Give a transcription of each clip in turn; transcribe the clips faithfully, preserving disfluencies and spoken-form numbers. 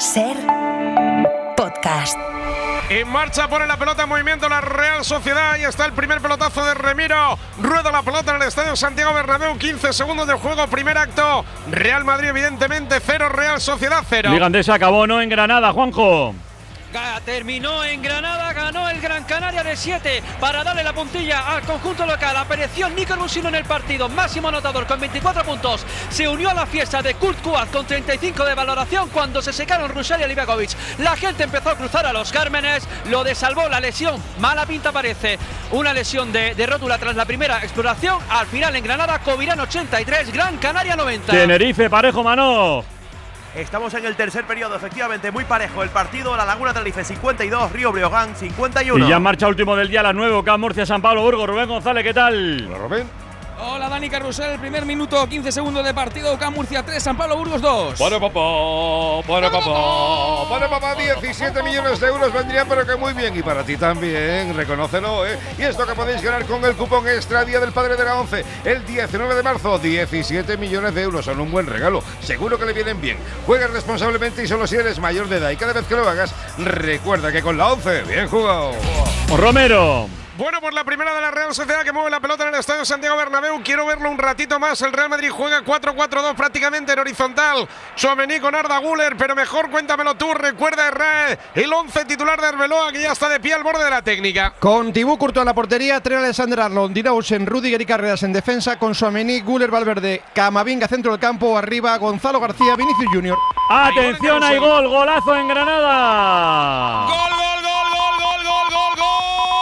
Ser Podcast. En marcha, pone la pelota en movimiento la Real Sociedad. Ahí está el primer pelotazo de Remiro. Rueda la pelota en el Estadio Santiago Bernabéu. quince segundos de juego, primer acto. Real Madrid, evidentemente, cero. Real Sociedad, cero. Liga Andesa acabó, ¿no? En Granada, Juanjo. Terminó en Granada, ganó el Gran Canaria de siete para darle la puntilla al conjunto local. Apareció Nico Rusino en el partido, máximo anotador con veinticuatro puntos. Se unió a la fiesta de Kurt Kuat con treinta y cinco de valoración cuando se secaron Russell y Livakovic. La gente empezó a cruzar a los Cármenes, lo desalvó la lesión, mala pinta parece, una lesión de, de rótula tras la primera exploración. Al final en Granada, Covirán ochenta y tres, Gran Canaria noventa. Tenerife, parejo, Manó. Estamos en el tercer periodo, efectivamente, muy parejo el partido. La Laguna Tenerife cincuenta y dos, Río Breogán cincuenta y uno. Y ya en marcha último del día, las nueve, Ocam Murcia, San Pablo, Burgos. Rubén González, ¿qué tal? Hola, Rubén. Hola, Dani Carrusel, el primer minuto, quince segundos de partido. Ocam Murcia tres, San Pablo Burgos dos. Bueno, papá, bueno, papá, bueno, papá, diecisiete millones de euros vendrían, pero que muy bien. Y para ti también, reconócelo, ¿eh? Y esto que podéis ganar con el cupón extra Día del Padre de la once, el diecinueve de marzo, diecisiete millones de euros, son un buen regalo. Seguro que le vienen bien. Juegues responsablemente y solo si eres mayor de edad. Y cada vez que lo hagas, recuerda que con la once, bien jugado. Romero. Bueno, por la primera de la Real Sociedad que mueve la pelota en el Estadio Santiago Bernabéu. Quiero verlo un ratito más. El Real Madrid juega cuatro cuatro dos prácticamente en horizontal. Tchouaméni con Arda Güler, pero mejor cuéntamelo tú. Recuerda Herrera, el once titular de Arbeloa, que ya está de pie al borde de la técnica. Con Thibaut Courtois en la portería, Trent Alexander-Arnold, Dinausen, Rudiger y Carreras en defensa, con Tchouaméni, Güler, Valverde, Camavinga centro del campo, arriba Gonzalo García, Vinicius Junior. Atención, hay gol, golazo en Granada. Gol, gol, gol, gol, gol, gol, gol, gol.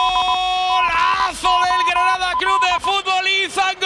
Club de Fútbol Izan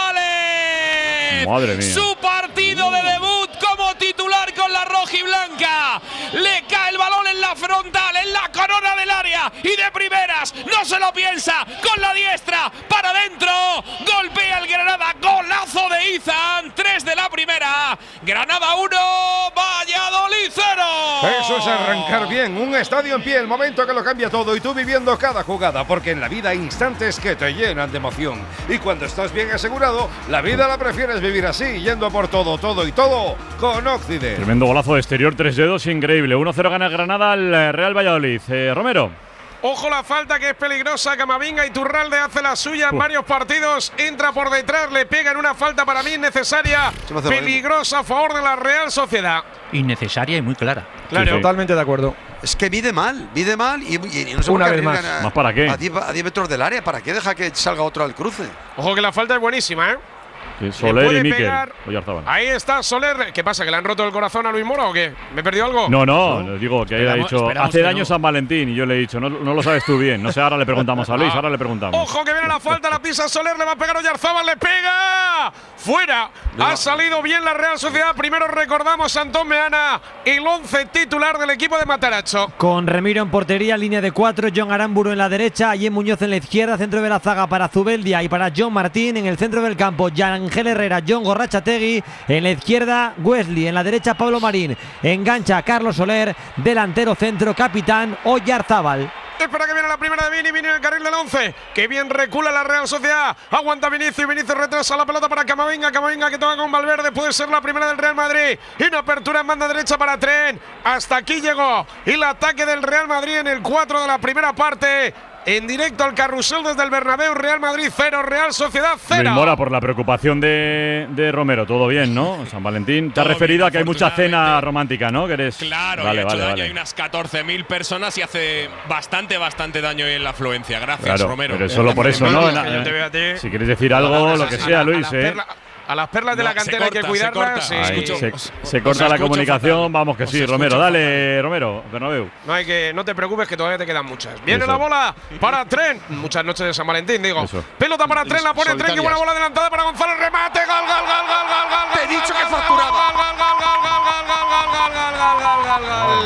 González. Madre mía. Su partido de debut como titular con la rojiblanca. Le cae el balón en la frontal, en la corona del área y de primeras, no se lo piensa, con la diestra para adentro. Golpea el Granada, golazo de Izan, tres de la primera. Granada uno, Valladolid cero. Eso es arrancar bien, un estadio en pie, el momento que lo cambia todo y tú viviendo cada jugada, porque en la vida hay instantes que te llenan de emoción. Y cuando estás bien asegurado, la vida la prefieres vivir así, yendo por todo, todo y todo con Occident. Tremendo golazo de exterior, tres dedos, increíble. uno cero gana el Granada al Real Valladolid. Eh, Romero. Ojo la falta que es peligrosa. Camavinga y Turralde hace la suya en uh. varios partidos. Entra por detrás, le pega en una falta para mí innecesaria. Peligrosa a favor de la Real Sociedad. Innecesaria y muy clara. Claro, sí, sí. Totalmente de acuerdo. Es que mide mal, mide mal y, y, y no sé una por qué vez más. A, ¿Más para qué? A diez metros del área, ¿para qué deja que salga otro al cruce? Ojo que la falta es buenísima, ¿eh? Sí, Soler y Miquel. Ahí está Soler. ¿Qué pasa? ¿Que le han roto el corazón a Luis Mora o qué? ¿Me he perdido algo? No, no, no. Digo que haya dicho hace daño no. San Valentín y yo le he dicho, no, no lo sabes tú bien. No sé, ahora le preguntamos a Luis, ahora le preguntamos. Ojo que viene la falta, la pisa Soler, le va a pegar Oyarzábal, le pega. Fuera. No. Ha salido bien la Real Sociedad. Primero recordamos a Antón Meana, el once titular del equipo de Matarazzo. Con Remiro en portería, línea de cuatro, John Aramburu en la derecha, Ayem Muñoz en la izquierda, centro de la zaga para Zubeldia y para John Martín. En el centro del campo, Yangel Herrera, John Gorrachategui. En la izquierda, Wesley. En la derecha, Pablo Marín. Engancha Carlos Soler. Delantero centro, capitán Oyarzábal. Espera que viene la primera de Vini, Vini en el carril del once. Que bien recula la Real Sociedad. Aguanta Vinicius, Vinicius retrasa la pelota para Camavinga. Camavinga que toca con Valverde. Puede ser la primera del Real Madrid. Y una apertura en banda derecha para Trent. Hasta aquí llegó el ataque del Real Madrid en el cuatro de la primera parte. En directo al carrusel desde el Bernabéu. Real Madrid cero, Real Sociedad cero. Luis Mora, por la preocupación de, de Romero, todo bien, ¿no? San Valentín. Te has referido a que hay mucha cena romántica, ¿no? Que eres… Claro, vale, y ha hecho vale, daño. vale. Hay unas catorce mil personas y hace bastante, bastante daño en la afluencia. Gracias, claro, Romero. Pero solo por eso, ¿no? Yo te veo a ti. Si quieres decir algo, lo que sea, Luis, ¿eh? A las perlas de no, la cantera corta, hay que cuidarlas. Se, Ahí, se, se corta la escucho, comunicación, fatal. Vamos que os sí, Romero. Dale, Romero, Bernabéu. No hay que, no te preocupes que todavía te quedan muchas. Viene Eso. la bola para Trent. Muchas noches de San Valentín, digo. Eso. Pelota para Trent, la pone Trent. Qué buena bola adelantada para Gonzalo. Remate, gol, gol, gol, gol, gol, gol. Te he dicho que facturaba. Gol, gol, gol, gol, gol, gol, gol, gol, gol, gol, gol,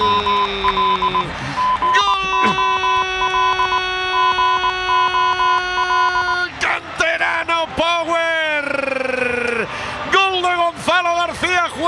gol. Canterano Power. Gol de Gonzalo García jugando de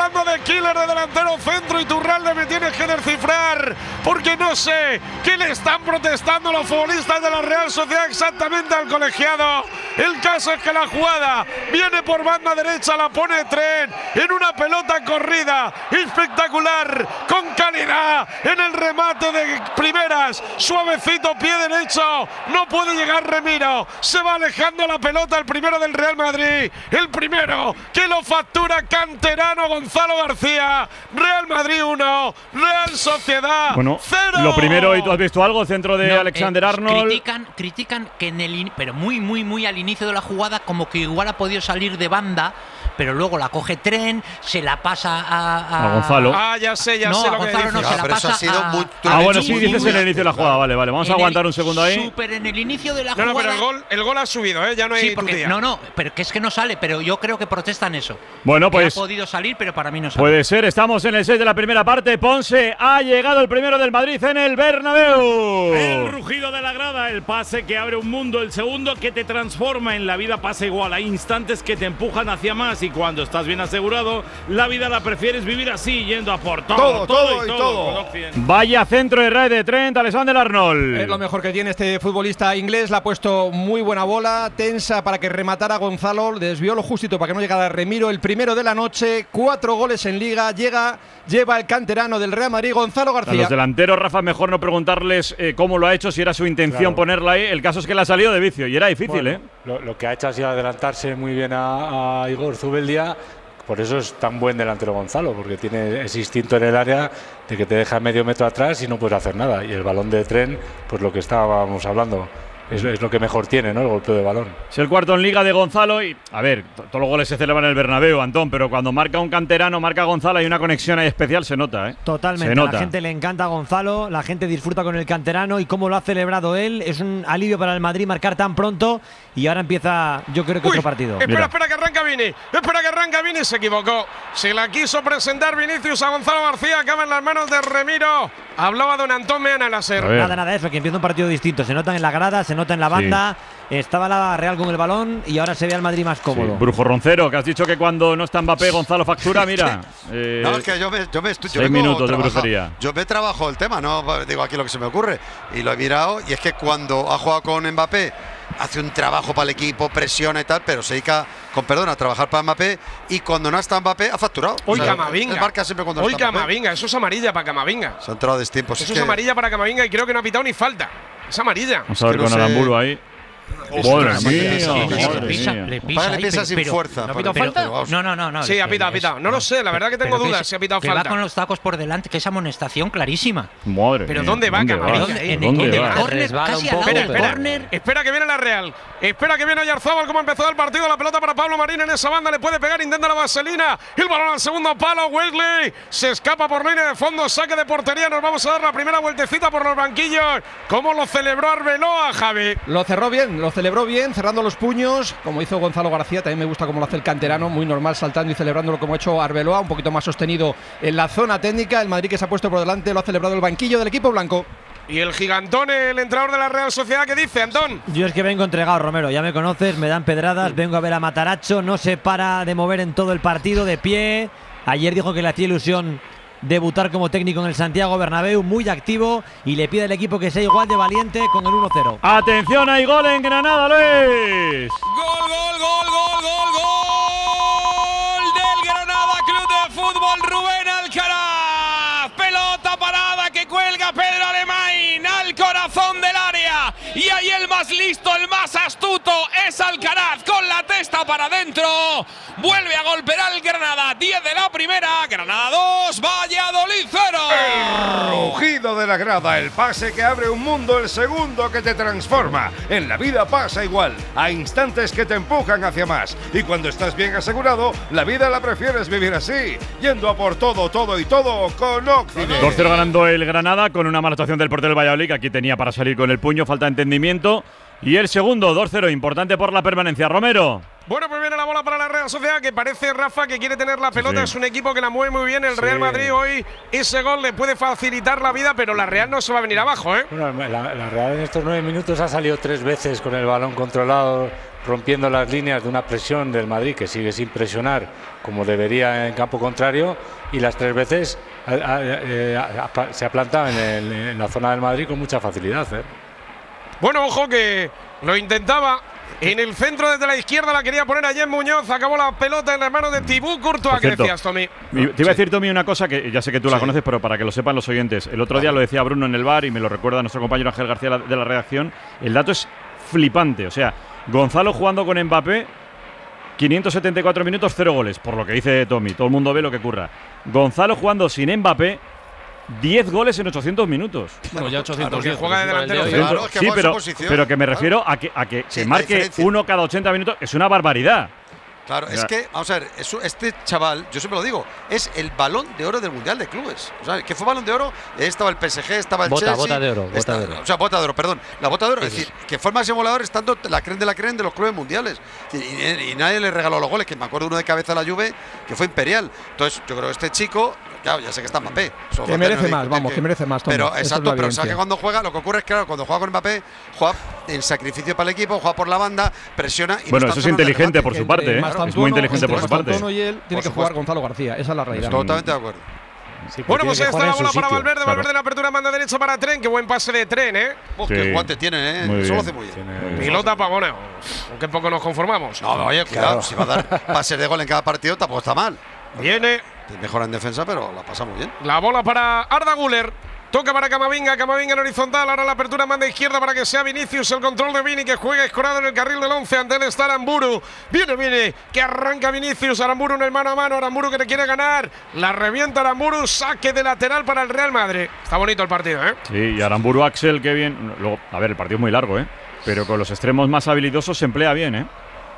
killer de delantero centro. Iturralde, me tienes que descifrar, porque no sé qué le están protestando los futbolistas de la Real Sociedad exactamente al colegiado. El caso es que la jugada viene por banda derecha, la pone Tren en una pelota corrida espectacular, con calidad en el remate de primeras, suavecito, pie derecho, no puede llegar Remiro, se va alejando la pelota, el primero del Real Madrid, el primero que lo factura canterano Gonzalo García. Real Madrid uno, Real Sociedad bueno, cero. Lo primero, ¿y tú has visto algo? Centro de no, Alexander eh, Arnold. Critican, critican que en el, pero muy, muy, muy al inicio de la jugada, como que igual ha podido salir de banda, pero luego la coge Tren, se la pasa a, a, a Gonzalo. Ah, ya sé, ya no, sé a lo que Gonzalo dices. no, Ya, se la pero eso pasa ha sido a, muy- Ah, bueno, muy, sí, muy, dices muy en el inicio de la jugada. Vale, vale. Vamos a en aguantar el- un segundo ahí. Súper en el inicio de la No, no, jugada. pero el gol, el gol ha subido, ¿eh? Ya no hay Sí, porque, tutía. no, no, pero que es que no sale, pero yo creo que protestan eso. Bueno, Que pues ha podido salir, pero para mí no sale. puede ser. Estamos en el seis de la primera parte. Ponce, ha llegado el primero del Madrid en el Bernabéu. El rugido de la grada, el pase que abre un mundo, el segundo que te transforma. En la vida pasa igual, hay instantes que te empujan hacia más y cuando estás bien asegurado, la vida la prefieres vivir así, yendo a por todo, Todo, todo y y todo. todo. con Occidente. Vaya centro de red de Trent, Alexander Arnold. Es lo mejor que tiene este futbolista inglés. Le ha puesto muy buena bola, tensa para que rematara Gonzalo. Le desvió lo justito para que no llegara Remiro. El primero de la noche, cuatro goles en Liga. Llega, lleva el canterano del Real Madrid, Gonzalo A García. los delanteros, Rafa, mejor no preguntarles eh, cómo lo ha hecho, si era su intención Claro. ponerla ahí. El caso es que le ha salido de vicio y era difícil, Bueno, ¿eh? Lo, lo que ha hecho ha sido adelantarse muy bien a, a Igor Zubeldia. Por eso es tan buen delantero Gonzalo, porque tiene ese instinto en el área de que te deja medio metro atrás y no puedes hacer nada. Y el balón de Tren, pues lo que estábamos hablando, es, es lo que mejor tiene, ¿no? El golpeo de balón. Es el cuarto en Liga de Gonzalo y, a ver, to- todos los goles se celebran en el Bernabéu, Antón, pero cuando marca un canterano, marca Gonzalo, hay una conexión ahí especial, se nota, ¿eh? Totalmente, Se a nota. la gente le encanta a Gonzalo, la gente disfruta con el canterano y cómo lo ha celebrado él. Es un alivio para el Madrid marcar tan pronto y ahora empieza, yo creo que Uy, otro partido. Espera, Mira. espera que arranca Vini. Espera que arranca Vini. Se equivocó. Se la quiso presentar Vinicius a Gonzalo García. Acaba en las manos de Remiro. Hablaba don Antón Meana Láser. Nada, nada, eso, que empieza un partido distinto. Se nota en la grada, se nota en la banda. Estaba la Real con el balón y ahora se ve al Madrid más cómodo. Sí, Brujo Roncero, que has dicho que cuando no está Mbappé, Gonzalo factura, mira. eh, No, es que yo me, yo me estoy. yo seis vengo minutos de trabajado. brujería. Yo me trabajo el tema, no digo aquí lo que se me ocurre. Y lo he mirado, y es que cuando ha jugado con Mbappé, hace un trabajo para el equipo, presiona y tal, pero se dedica, con perdón, a trabajar para Mbappé. Y cuando no está Mbappé, ha facturado. Hoy O sea, Camavinga. él marca siempre cuando no Hoy está Mbappé. Camavinga. Eso es amarilla para Camavinga. Se ha entrado a destiempos. Eso es es que- amarilla para Camavinga y creo que no ha pitado ni falta. Es amarilla. Vamos a ver que no con sé- Aramburu ahí. Ostras, Madre sí, mía, sí, madre sí, mía. pisa, le pisa Para que le ahí, pisa pero- sin pero- fuerza. ¿No ha para- pitado pero- falta? pero vamos. No, no, no, no. Sí, ha es- pitado, ha es- pitado. No lo sé, la verdad que tengo pero dudas es- si ha pitado que va falta. con los tacos por delante, que es amonestación clarísima. Madre Pero mía, ¿dónde va Camavinga? va? ¿Dónde- en ¿Dónde el va? córner, Resbala casi un al lado poco, del Espera, córner. espera que viene la Real. Espera que viene Oyarzabal. Como ha empezado el partido, la pelota para Pablo Marín en esa banda. Le puede pegar, intenta la vaselina. El balón al segundo palo. Wesley se escapa por línea de fondo. Saque de portería. Nos vamos a dar la primera vueltecita por los banquillos. ¿Cómo lo celebró Arbeloa, Javi? Lo cerró bien, lo celebró bien, cerrando los puños, como hizo Gonzalo García. También me gusta cómo lo hace el canterano, muy normal, saltando y celebrándolo como ha hecho Arbeloa, un poquito más sostenido en la zona técnica. El Madrid, que se ha puesto por delante, lo ha celebrado el banquillo del equipo blanco. Y el gigantón, el entrenador de la Real Sociedad, ¿qué dice, Antón? Yo es que vengo entregado, Romero, ya me conoces, me dan pedradas, vengo a ver a Mataracho, no se para de mover en todo el partido, de pie. Ayer dijo que le hacía ilusión debutar como técnico en el Santiago Bernabéu, muy activo, y le pide al equipo que sea igual de valiente con el uno cero. Atención, hay gol en Granada, Luis. Gol, gol, gol, gol, gol, gol del Granada Club de Fútbol, Rubén Alcaraz. Pelota parada que cuelga Pedro Alemán al corazón del área. Y ahí el más listo, el más astuto es Alcaraz con la testa para adentro. Vuelve a golpear al Granada. diez de la primera, Granada dos, Valladolid cero. El rugido de la grada, el pase que abre un mundo, el segundo que te transforma. En la vida pasa igual, hay instantes que te empujan hacia más. Y cuando estás bien asegurado, la vida la prefieres vivir así, yendo a por todo, todo y todo con Occidente. dos cero ganando el Granada con una mala actuación del portero del Valladolid, que aquí tenía para salir con el puño, falta de entendimiento. Y el segundo, dos cero, importante por la permanencia. Romero. Bueno, pues viene la bola para la Real Sociedad, que parece, Rafa, que quiere tener la pelota. Sí. Es un equipo que la mueve muy bien. El Sí. Real Madrid hoy, ese gol le puede facilitar la vida, pero la Real no se va a venir abajo, ¿eh? Bueno, la, la Real en estos nueve minutos ha salido tres veces con el balón controlado rompiendo las líneas de una presión del Madrid que sigue sin presionar como debería en campo contrario, y las tres veces a, a, a, a, se ha plantado en, el, en la zona del Madrid con mucha facilidad, ¿eh? Bueno, ojo que lo intentaba. En el centro desde la izquierda la quería poner a Jen Muñoz. Acabó la pelota en las manos de Thibaut Courtois. ¿Qué decías, Tommy? Te iba a decir, Tommy, una cosa que ya sé que tú sí. la conoces, pero para que lo sepan los oyentes. El otro vale. día lo decía Bruno en el bar y me lo recuerda nuestro compañero Ángel García de la redacción. El dato es flipante. O sea, Gonzalo jugando con Mbappé, quinientos setenta y cuatro minutos, cero goles. Por lo que dice Tommy, todo el mundo ve lo que ocurra. Gonzalo jugando sin Mbappé, diez goles en ochocientos minutos. Bueno, ya ochocientos diez. Claro, juega de delantero. Claro, es que sí, pero, pero que me refiero claro. a que, a que, sí, que marque uno cada ochenta minutos es una barbaridad. Claro, es que, vamos a ver, eso, este chaval, yo siempre lo digo, es el balón de oro del Mundial de Clubes. O sea, que fue balón de oro, estaba el P S G, estaba el bota, Chelsea. Bota de oro, bota está, de oro. O sea, bota de oro, perdón. La bota de oro, sí, es sí. decir, que fue el máximo goleador estando la creen de la creen de los clubes mundiales. Y, y, y nadie le regaló los goles, que me acuerdo uno de cabeza a la Juve, que fue imperial. Entonces, yo creo que este chico, claro, ya sé que está Mbappé. Que merece más, vamos, que, que merece más. Toma, pero exacto, es pero sabes que cuando juega, lo que ocurre es que, claro, cuando juega con Mbappé, juega en sacrificio para el equipo, juega por la banda, presiona. Y bueno, no eso es inteligente por su parte, ¿eh? Es muy inteligente por su parte. Y él tiene que jugar Gonzalo García, esa es la realidad. Totalmente de acuerdo. Sí, bueno, pues ahí está la bola para Valverde, claro. Valverde en apertura, manda derecha para Tren, qué buen pase de Tren, ¿eh? Oh, sí. Qué guante tiene, ¿eh? Muy Eso bien. lo hace muy bien. Tiene Pilota Pavona, con qué poco nos conformamos. No, oye, cuidado, claro. Si va a dar pases de gol en cada partido, tampoco está mal. Viene. Mejora en defensa, pero la pasa muy bien. La bola para Arda Güler. Toca para Camavinga, Camavinga en horizontal. Ahora la apertura manda izquierda para que sea Vinicius. El control de Vini que juega escorado en el carril del once. Ante él está Aramburu. Viene, viene, que arranca Vinicius. Aramburu en el mano a mano. Aramburu que le quiere ganar. La revienta Aramburu. Saque de lateral para el Real Madrid. Está bonito el partido, ¿eh? Sí, y Aramburu, Axel, qué bien. Luego, a ver, el partido es muy largo, ¿eh? Pero con los extremos más habilidosos se emplea bien, ¿eh?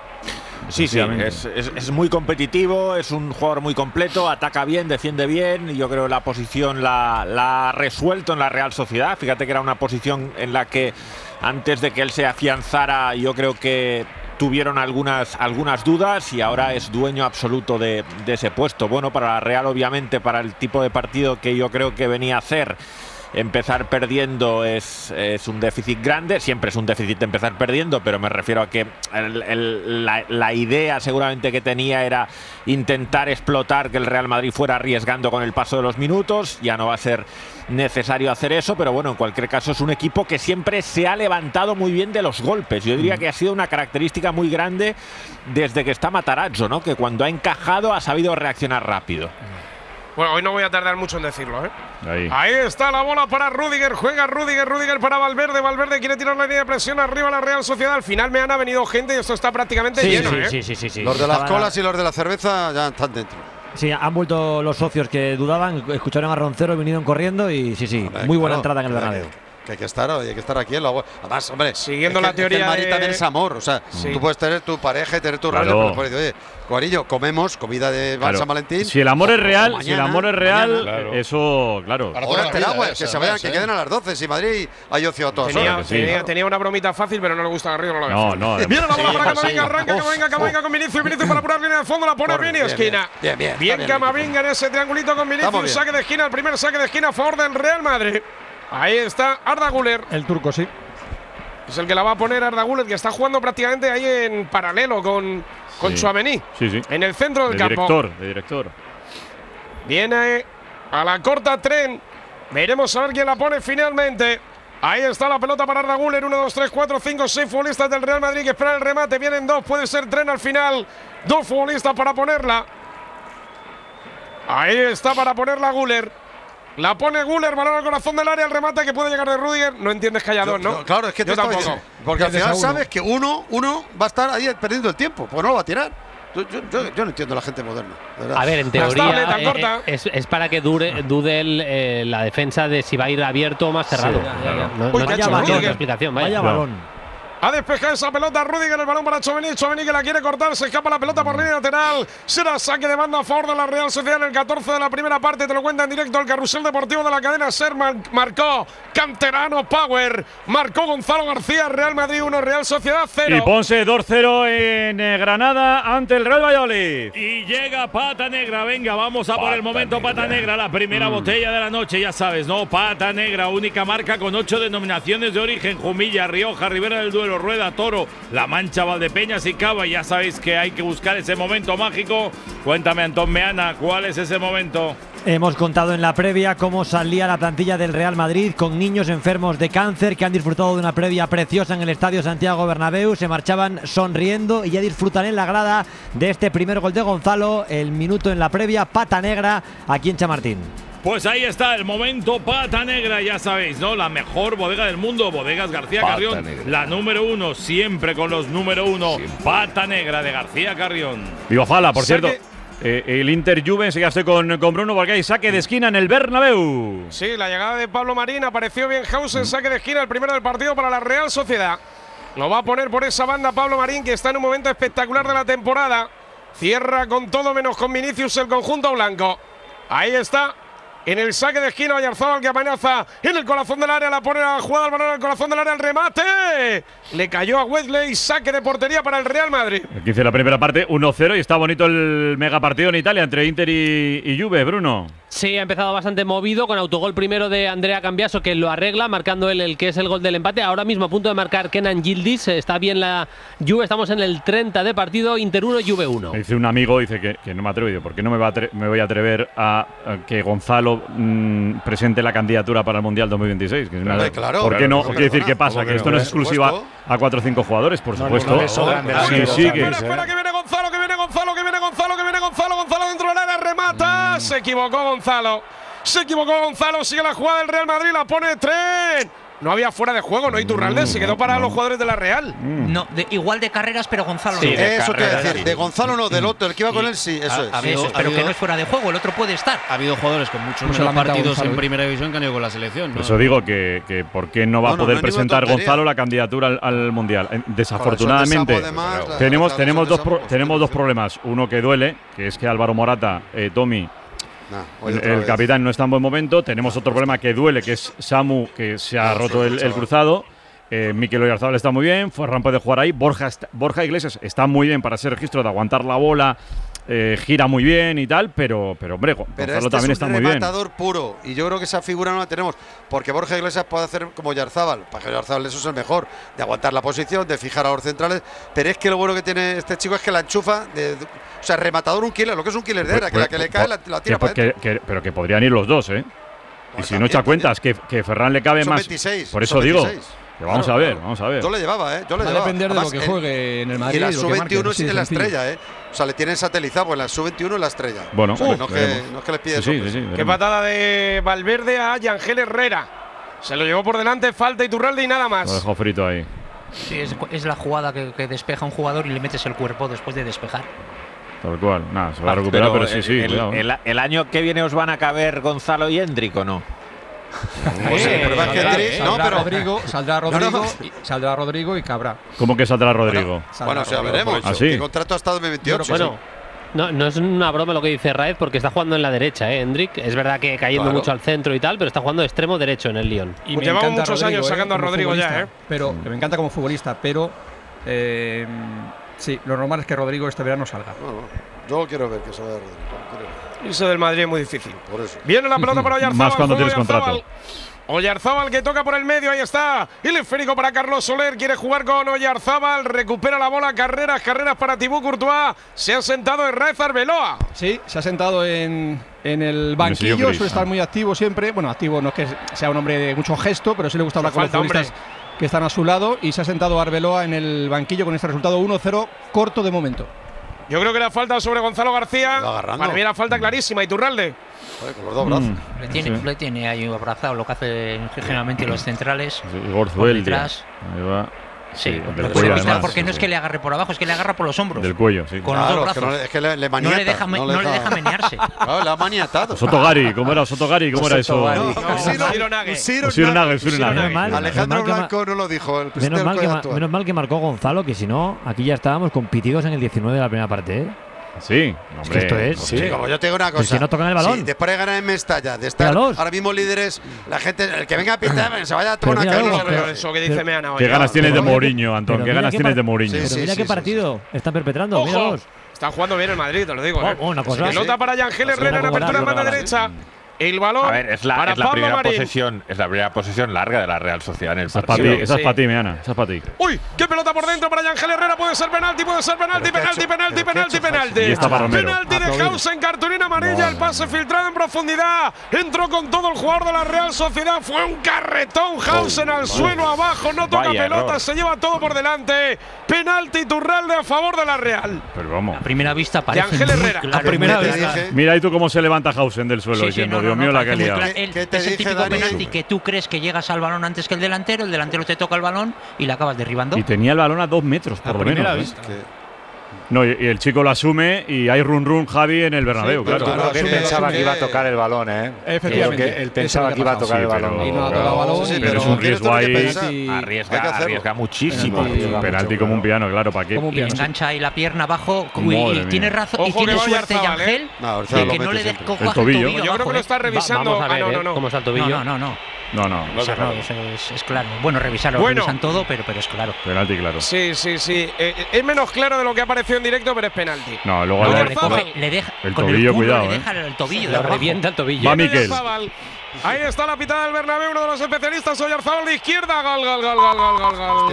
Sí, sí, es, es, es muy competitivo, es un jugador muy completo, ataca bien, defiende bien, y yo creo que la posición la, la ha resuelto en la Real Sociedad. Fíjate que era una posición en la que antes de que él se afianzara, yo creo que tuvieron algunas, algunas dudas, y ahora es dueño absoluto de, de ese puesto. Bueno, para la Real, obviamente, para el tipo de partido que yo creo que venía a hacer, empezar perdiendo es, es un déficit grande. Siempre es un déficit empezar perdiendo, pero me refiero a que el, el, la, la idea seguramente que tenía era intentar explotar que el Real Madrid fuera arriesgando con el paso de los minutos. Ya no va a ser necesario hacer eso, pero bueno, en cualquier caso es un equipo que siempre se ha levantado muy bien de los golpes. Yo diría que ha sido una característica muy grande desde que está Matarazzo, ¿no? Que cuando ha encajado ha sabido reaccionar rápido. Bueno, hoy no voy a tardar mucho en decirlo, ¿eh? Ahí. Ahí está la bola para Rüdiger. Juega Rüdiger, Rüdiger para Valverde. Valverde quiere tirar la línea de presión arriba a la Real Sociedad. Al final me han venido gente y esto está prácticamente sí, lleno, sí, ¿eh? Sí, sí, sí, sí. Los de las colas y los de la cerveza ya están dentro. Sí, han vuelto los socios que dudaban, escucharon a Roncero, vinieron corriendo y sí, sí, Hombre, muy buena claro, entrada en el Bernabéu. Que hay que estar, hay que estar aquí en la. Además, hombre, siguiendo es que, la teoría es que el Madrid de... también es amor. O sea, sí. tú puedes tener tu pareja y tener tu claro. rollo, pero oye, Corillo, comemos comida de claro. San Valentín. Si el amor es real, mañana, si el amor es real, mañana, claro. eso, claro. Ahora el agua, que se vayan, que queden a las doce. Si Madrid hay ocio a todas tenía, horas. tenía, claro. tenía una bromita fácil, pero no le gusta a Garrido, no lo No, no. Viene la bola sí, para Camavinga, sí. arranca Camavinga, Camavinga con Vinicius, Vinicius para apurar línea de fondo, la pone Vini, esquina. Bien, bien. Bien, bien Camavinga en ese triangulito con Vinicius, saque de esquina, el primer saque de esquina a favor del Real Madrid. Ahí está Arda Güler. El turco, sí. Es el que la va a poner Arda Güler, que está jugando prácticamente ahí en paralelo con, con sí. Tchouaméni. Sí, sí. En el centro del de campo. Director, de director. Viene a la corta Tren. Veremos a ver quién la pone finalmente. Ahí está la pelota para Arda Güler. uno, dos, tres, cuatro, cinco, seis futbolistas del Real Madrid que esperan el remate. Vienen dos, puede ser Tren al final. Dos futbolistas para ponerla. Ahí está para ponerla Güler. La pone Güler, balón al corazón del área, el remate que puede llegar de Rüdiger. No entiendes que haya dos, ¿no? Yo, claro, es que yo tampoco. Diciendo, porque al final sabes que uno, uno va a estar ahí perdiendo el tiempo, pues no lo va a tirar. Yo, yo, yo, yo no entiendo a la gente moderna. A ver, en teoría eh, es, es para que dure, dude el, eh, la defensa de si va a ir abierto o más cerrado. Sí, claro. No, Uy, no vaya no balón, explicación. Vaya, vaya balón. Ha despejado esa pelota Rüdiger, el balón para Tchouaméni. Tchouaméni que la quiere cortar, se escapa la pelota por línea lateral. Será saque de banda a favor de la Real Sociedad en el catorce de la primera parte. Te lo cuenta en directo el carrusel deportivo de la cadena SER. Marcó Canterano Power. Marcó Gonzalo García. Real Madrid uno, Real Sociedad cero. Y Ponce dos cero en Granada ante el Real Valladolid. Y llega Pata Negra. Venga, vamos a Pata por el momento negra. Pata Negra. La primera mm. botella de la noche, ya sabes, ¿no? Pata Negra, única marca con ocho denominaciones de origen. Jumilla, Rioja, Ribera del Duero, Duero, Rueda, Toro, La Mancha, Valdepeñas y Cava. Ya sabéis que hay que buscar ese momento mágico. Cuéntame, Antón Meana, ¿cuál es ese momento? Hemos contado en la previa cómo salía la plantilla del Real Madrid con niños enfermos de cáncer que han disfrutado de una previa preciosa en el Estadio Santiago Bernabéu. Se marchaban sonriendo y ya disfrutan en la grada de este primer gol de Gonzalo. El minuto en la previa, pata negra aquí en Chamartín. Pues ahí está el momento pata negra, ya sabéis, ¿no? La mejor bodega del mundo, Bodegas García Pata Carrión. negra. La número uno, siempre con los número uno. Pata negra de García Carrión. Viva Fala, por Saque. cierto. Eh, el Inter Juve, enseguida estoy con, con Bruno porque hay saque de esquina en el Bernabéu. Sí, la llegada de Pablo Marín, apareció bien Hausen, saque de esquina, el primero del partido para la Real Sociedad. Lo va a poner por esa banda Pablo Marín, que está en un momento espectacular de la temporada. Cierra con todo menos con Vinicius el conjunto blanco. Ahí está. En el saque de esquina, Oyarzábal que amenaza en el corazón del área, la pone a la jugada al balón en el corazón del área, el remate. Le cayó a Wesley, saque de portería para el Real Madrid. Aquí hice la primera parte, uno cero, y está bonito el mega partido en Italia entre Inter y, y Juve, Bruno. Sí, ha empezado bastante movido con autogol primero de Andrea Cambiaso, que lo arregla, marcando él el que es el gol del empate. Ahora mismo a punto de marcar Kenan Yildiz. Está bien la Juve, estamos en el treinta de partido, Inter uno, Juve uno. Me dice un amigo, dice que, que no me atrevo, digo, ¿por qué no me, va a me voy a atrever a, a que Gonzalo mmm, presente la candidatura para el Mundial dos mil veintiséis? Que es una, Hombre, claro, ¿por qué claro, no? claro, Quiere decir, ¿qué perdona, pasa? Que esto no es exclusiva a cuatro o cinco jugadores, por supuesto. Sí, sí, que Espera, espera, que viene Gonzalo, que viene Gonzalo, que viene Gonzalo, que viene Gonzalo, Gonzalo dentro del área, remata. Se equivocó Gonzalo. Se equivocó Gonzalo, sigue la jugada del Real Madrid, la pone Tren. No había fuera de juego, ¿no? Iturralde se quedó para los jugadores de la Real. No, de, igual de carreras, pero Gonzalo Sí, no. eso te voy a decir. De Gonzalo no, del otro, el que iba con él sí, eso es. Ha habido, eso es, pero que no es fuera de juego, el otro puede estar. Ha habido jugadores con muchos Pues menos partidos Gonzalo. en primera división que han ido con la selección. Por ¿no? eso digo que, que ¿por qué no va No, a no, poder no hay ninguna presentar tontería. Gonzalo la candidatura al, al Mundial? Eh, Desafortunadamente, Por eso el de Sapo, además, la- tenemos, la tenemos, dos, declaración de pro- Sapo, tenemos dos problemas. Uno que duele, que es que Álvaro Morata, eh, Tommy, Nah, hoy el, otra el vez. capitán, no está en buen momento. Tenemos otro problema que duele, que es Samu, que se ha No, roto sí, el, el chaval. cruzado. Eh, Mikel Oyarzabal está muy bien, Ferran puede jugar ahí. Borja, está- Borja Iglesias está muy bien para ese registro de aguantar la bola. Eh, gira muy bien y tal, pero, pero hombre, Gonzalo Pero este también es está un muy bien. rematador puro. Y yo creo que esa figura no la tenemos. Porque Borja Iglesias puede hacer como Oyarzábal. Para que Oyarzábal eso es el mejor. De aguantar la posición, de fijar a los centrales. Pero es que lo bueno que tiene este chico es que la enchufa. De, de- o sea, rematador un killer. Lo que es un killer de era. Que la que le cae la, la tira Pues, para que- que- pero que podrían ir los dos, ¿eh? Y si no echa cuentas, que, que Ferran le cabe Son más. veintiséis, Por eso son digo. veintiséis. Que vamos Claro, a ver, claro. vamos a ver. Yo le llevaba, ¿eh? Yo le Va a llevaba. depender de Además, lo que el- juegue en el Madrid. Y la y lo que sub veintiuno marque, es sí, la sencillo. estrella, ¿eh? O sea, le tienen satelizado, pues la sub veintiuno es la estrella. Bueno, O sea, uh, no, es veremos. que, no es que les pide Sí, sí, sorpresa. sí, sí, Qué veremos. patada de Valverde a Yangel Herrera. Se lo llevó por delante, falta Iturralde y nada Lo más. dejó frito ahí. Sí, es, es la jugada que, que despeja un jugador y le metes el cuerpo después de despejar. Tal cual. Nada, se va a recuperar, pero, sí, sí. el, cuidado, ¿eh? el- el año que viene os van a caber Gonzalo y Hendrik, ¿o no? Pues sí, pero es que Saldrá, Tri- no, saldrá pero Rodrigo, saldrá No, no. Rodrigo, y, saldrá Rodrigo y Cabra. ¿Cómo que saldrá Rodrigo? Bueno, o sea, veremos. ¿Ah, sí? ¿Qué contrato hasta dos mil veintiocho? Bueno, no, no es una broma lo que dice Raed, porque está jugando en la derecha, ¿eh, Hendrik? Es verdad que cayendo Claro. mucho al centro y tal, pero está jugando de extremo derecho en el Lyon. Y Pues me llevamos encanta muchos Rodrigo, años eh, sacando a como Rodrigo ya, futbolista, ¿eh? Pero que me encanta como futbolista, pero eh, sí, lo normal es que Rodrigo este verano salga. No, no. Yo quiero ver que se vaya Rodrigo. Quiero ver. Irse del Madrid es muy difícil. Por eso. Viene la pelota para Oyarzábal. Más cuando juega tienes contrato. Oyarzábal. Oyarzábal que toca por el medio, ahí está. El esférico para Carlos Soler, quiere jugar con Oyarzábal, recupera la bola, carreras, carreras para Thibaut Courtois. Se ha sentado en Raez Arbeloa. Sí, se ha sentado en, en el sillo banquillo, gris, suele estar ah. muy activo siempre. Bueno, activo no es que sea un hombre de mucho gesto, pero sí le gusta hablar con los falta, futbolistas que están a su lado. Y se ha sentado Arbeloa en el banquillo con este resultado uno cero, corto de momento. Yo creo que la falta sobre Gonzalo García. Lo agarrando. Para mí era falta clarísima. Iturralde. Joder, con los dos brazos. Mm, Le tiene, sí. le tiene ahí abrazado, lo que hacen generalmente los centrales. Sí, Igor por Zueldia. detrás. Ahí va. Sí, del lo cuello, puede evitar además, porque sí, no es sí. que le agarre por abajo, es que le agarra por los hombros. Del cuello, sí. Con los Claro, dos es que, no, brazos. es que le, le No maniata. le deja, me- no le deja menearse. Claro, le ha maniatado. Sotogari, ¿cómo era Sotogari? ¿Cómo era eso? No, Ciro- Ciro Nage. Ciro Ciro Nage. Nage, Ciro Ciro Nage. Nage. Menos mal, Alejandro menos mal que Blanco no lo dijo. El presidente Menos del mal, que, Colegio ma- actual. menos mal que marcó Gonzalo, que si no, aquí ya estábamos compitidos en el diecinueve de la primera parte. ¿eh? Sí, Es que esto es. Sí, como yo te digo una Pero cosa. si no tocan el balón. Sí, después de ganar en Mestalla, de estar Míralos. ahora mismo líderes, la gente, el que venga a pintar, se vaya a tomar Pero una míralos, caña. pero- Pero eso que dice pero- Meana hoy. ¿Qué ganas tienes de pero- Mourinho, Antón? pero ¿Qué mira ganas qué tienes par- de Mourinho? Pero Sí, mira sí, qué sí, partido están perpetrando. Ojo, Míralos. están jugando bien el Madrid, te lo digo. Oh, ¿eh? una cosa. Pelota para Yangel Herrera en una apertura en buena banda gala. derecha. el balón A ver, es la, para es la Pablo primera Marín. posesión, es la primera posesión larga de la Real Sociedad en el Esa es para partido. ti, esa es Sí. para ti, Meana. Esa es para ti. Uy, qué pelota por dentro para Ángel Herrera. Puede ser penalti, puede ser penalti, penalti, penalti, penalti, penalti. Y esta para Romero. Penalti de Hausen, cartulina amarilla. El pase filtrado en profundidad. Entró con todo el jugador de la Real Sociedad. Fue un carretón. Hausen al suelo abajo. No toca Vaya pelota, error. se lleva todo por delante. Penalti Iturralde a favor de la Real. Pero vamos. A primera vista parece Ángel muy Herrera. claro. A primera Te vista. dije- Mira ahí tú cómo se levanta Hausen del suelo Sí, sí, diciendo, no, no, Dios no, mío, la que parece muy liado. clara. ¿Qué- El- qué te es el dije, típico Dani? penalti que tú crees que llegas al balón antes que el delantero, el delantero te toca el balón y la acabas derribando. Y tenía el balón a dos metros, por A lo primera menos. ¿eh? vista. Que- No, y, y el chico lo asume y hay run run Javi en el Bernabéu, Sí, pero claro. claro, Creo que él asume, pensaba asume. que iba a tocar el balón, ¿eh? Efectivamente. Creo que él Eso pensaba es que lo iba a que ha tocar el pasado. balón. Sí, Y no ha pero- tocado balón. Sí, y- pero es un riesgo ahí. penalti- Arriesga, Hay que hacerlo. arriesga muchísimo. Penalti. Arriesga Penalti mucho, como un claro. piano, claro, ¿para qué? Como un Y piano, sí. engancha ahí la pierna abajo. Madre Uy, y mía. tiene razón. Ojo y tiene que vaya suerte Arzabal, Yangel ¿eh? No, Arzabal de lo que no mete le des siempre. cojo El hasta tobillo. Yo creo que abajo, lo ¿eh? está Va- revisando. vamos a ver ah, no, eh, no, no. cómo está el No, tobillo. no, no, no. No, no. O sea, no, es, es- es claro. Bueno, revisarlo, Bueno. revisan todo, pero, pero es claro. Penalti, claro. Sí, sí, sí. Eh, es menos claro de lo que ha aparecido en directo, pero es penalti. No, luego No, al Luego ver- le, Arzabal. coge, le deja El con tobillo, el culo, cuidado, le ¿eh? deja el tobillo. Le de abajo. revienta el tobillo. Va Viene Miquel. Oyarzabal. Ahí está la pitada del Bernabéu, uno de los especialistas. Oyarzabal de izquierda. Gol, gol, gol, gol, gol, gol, gol.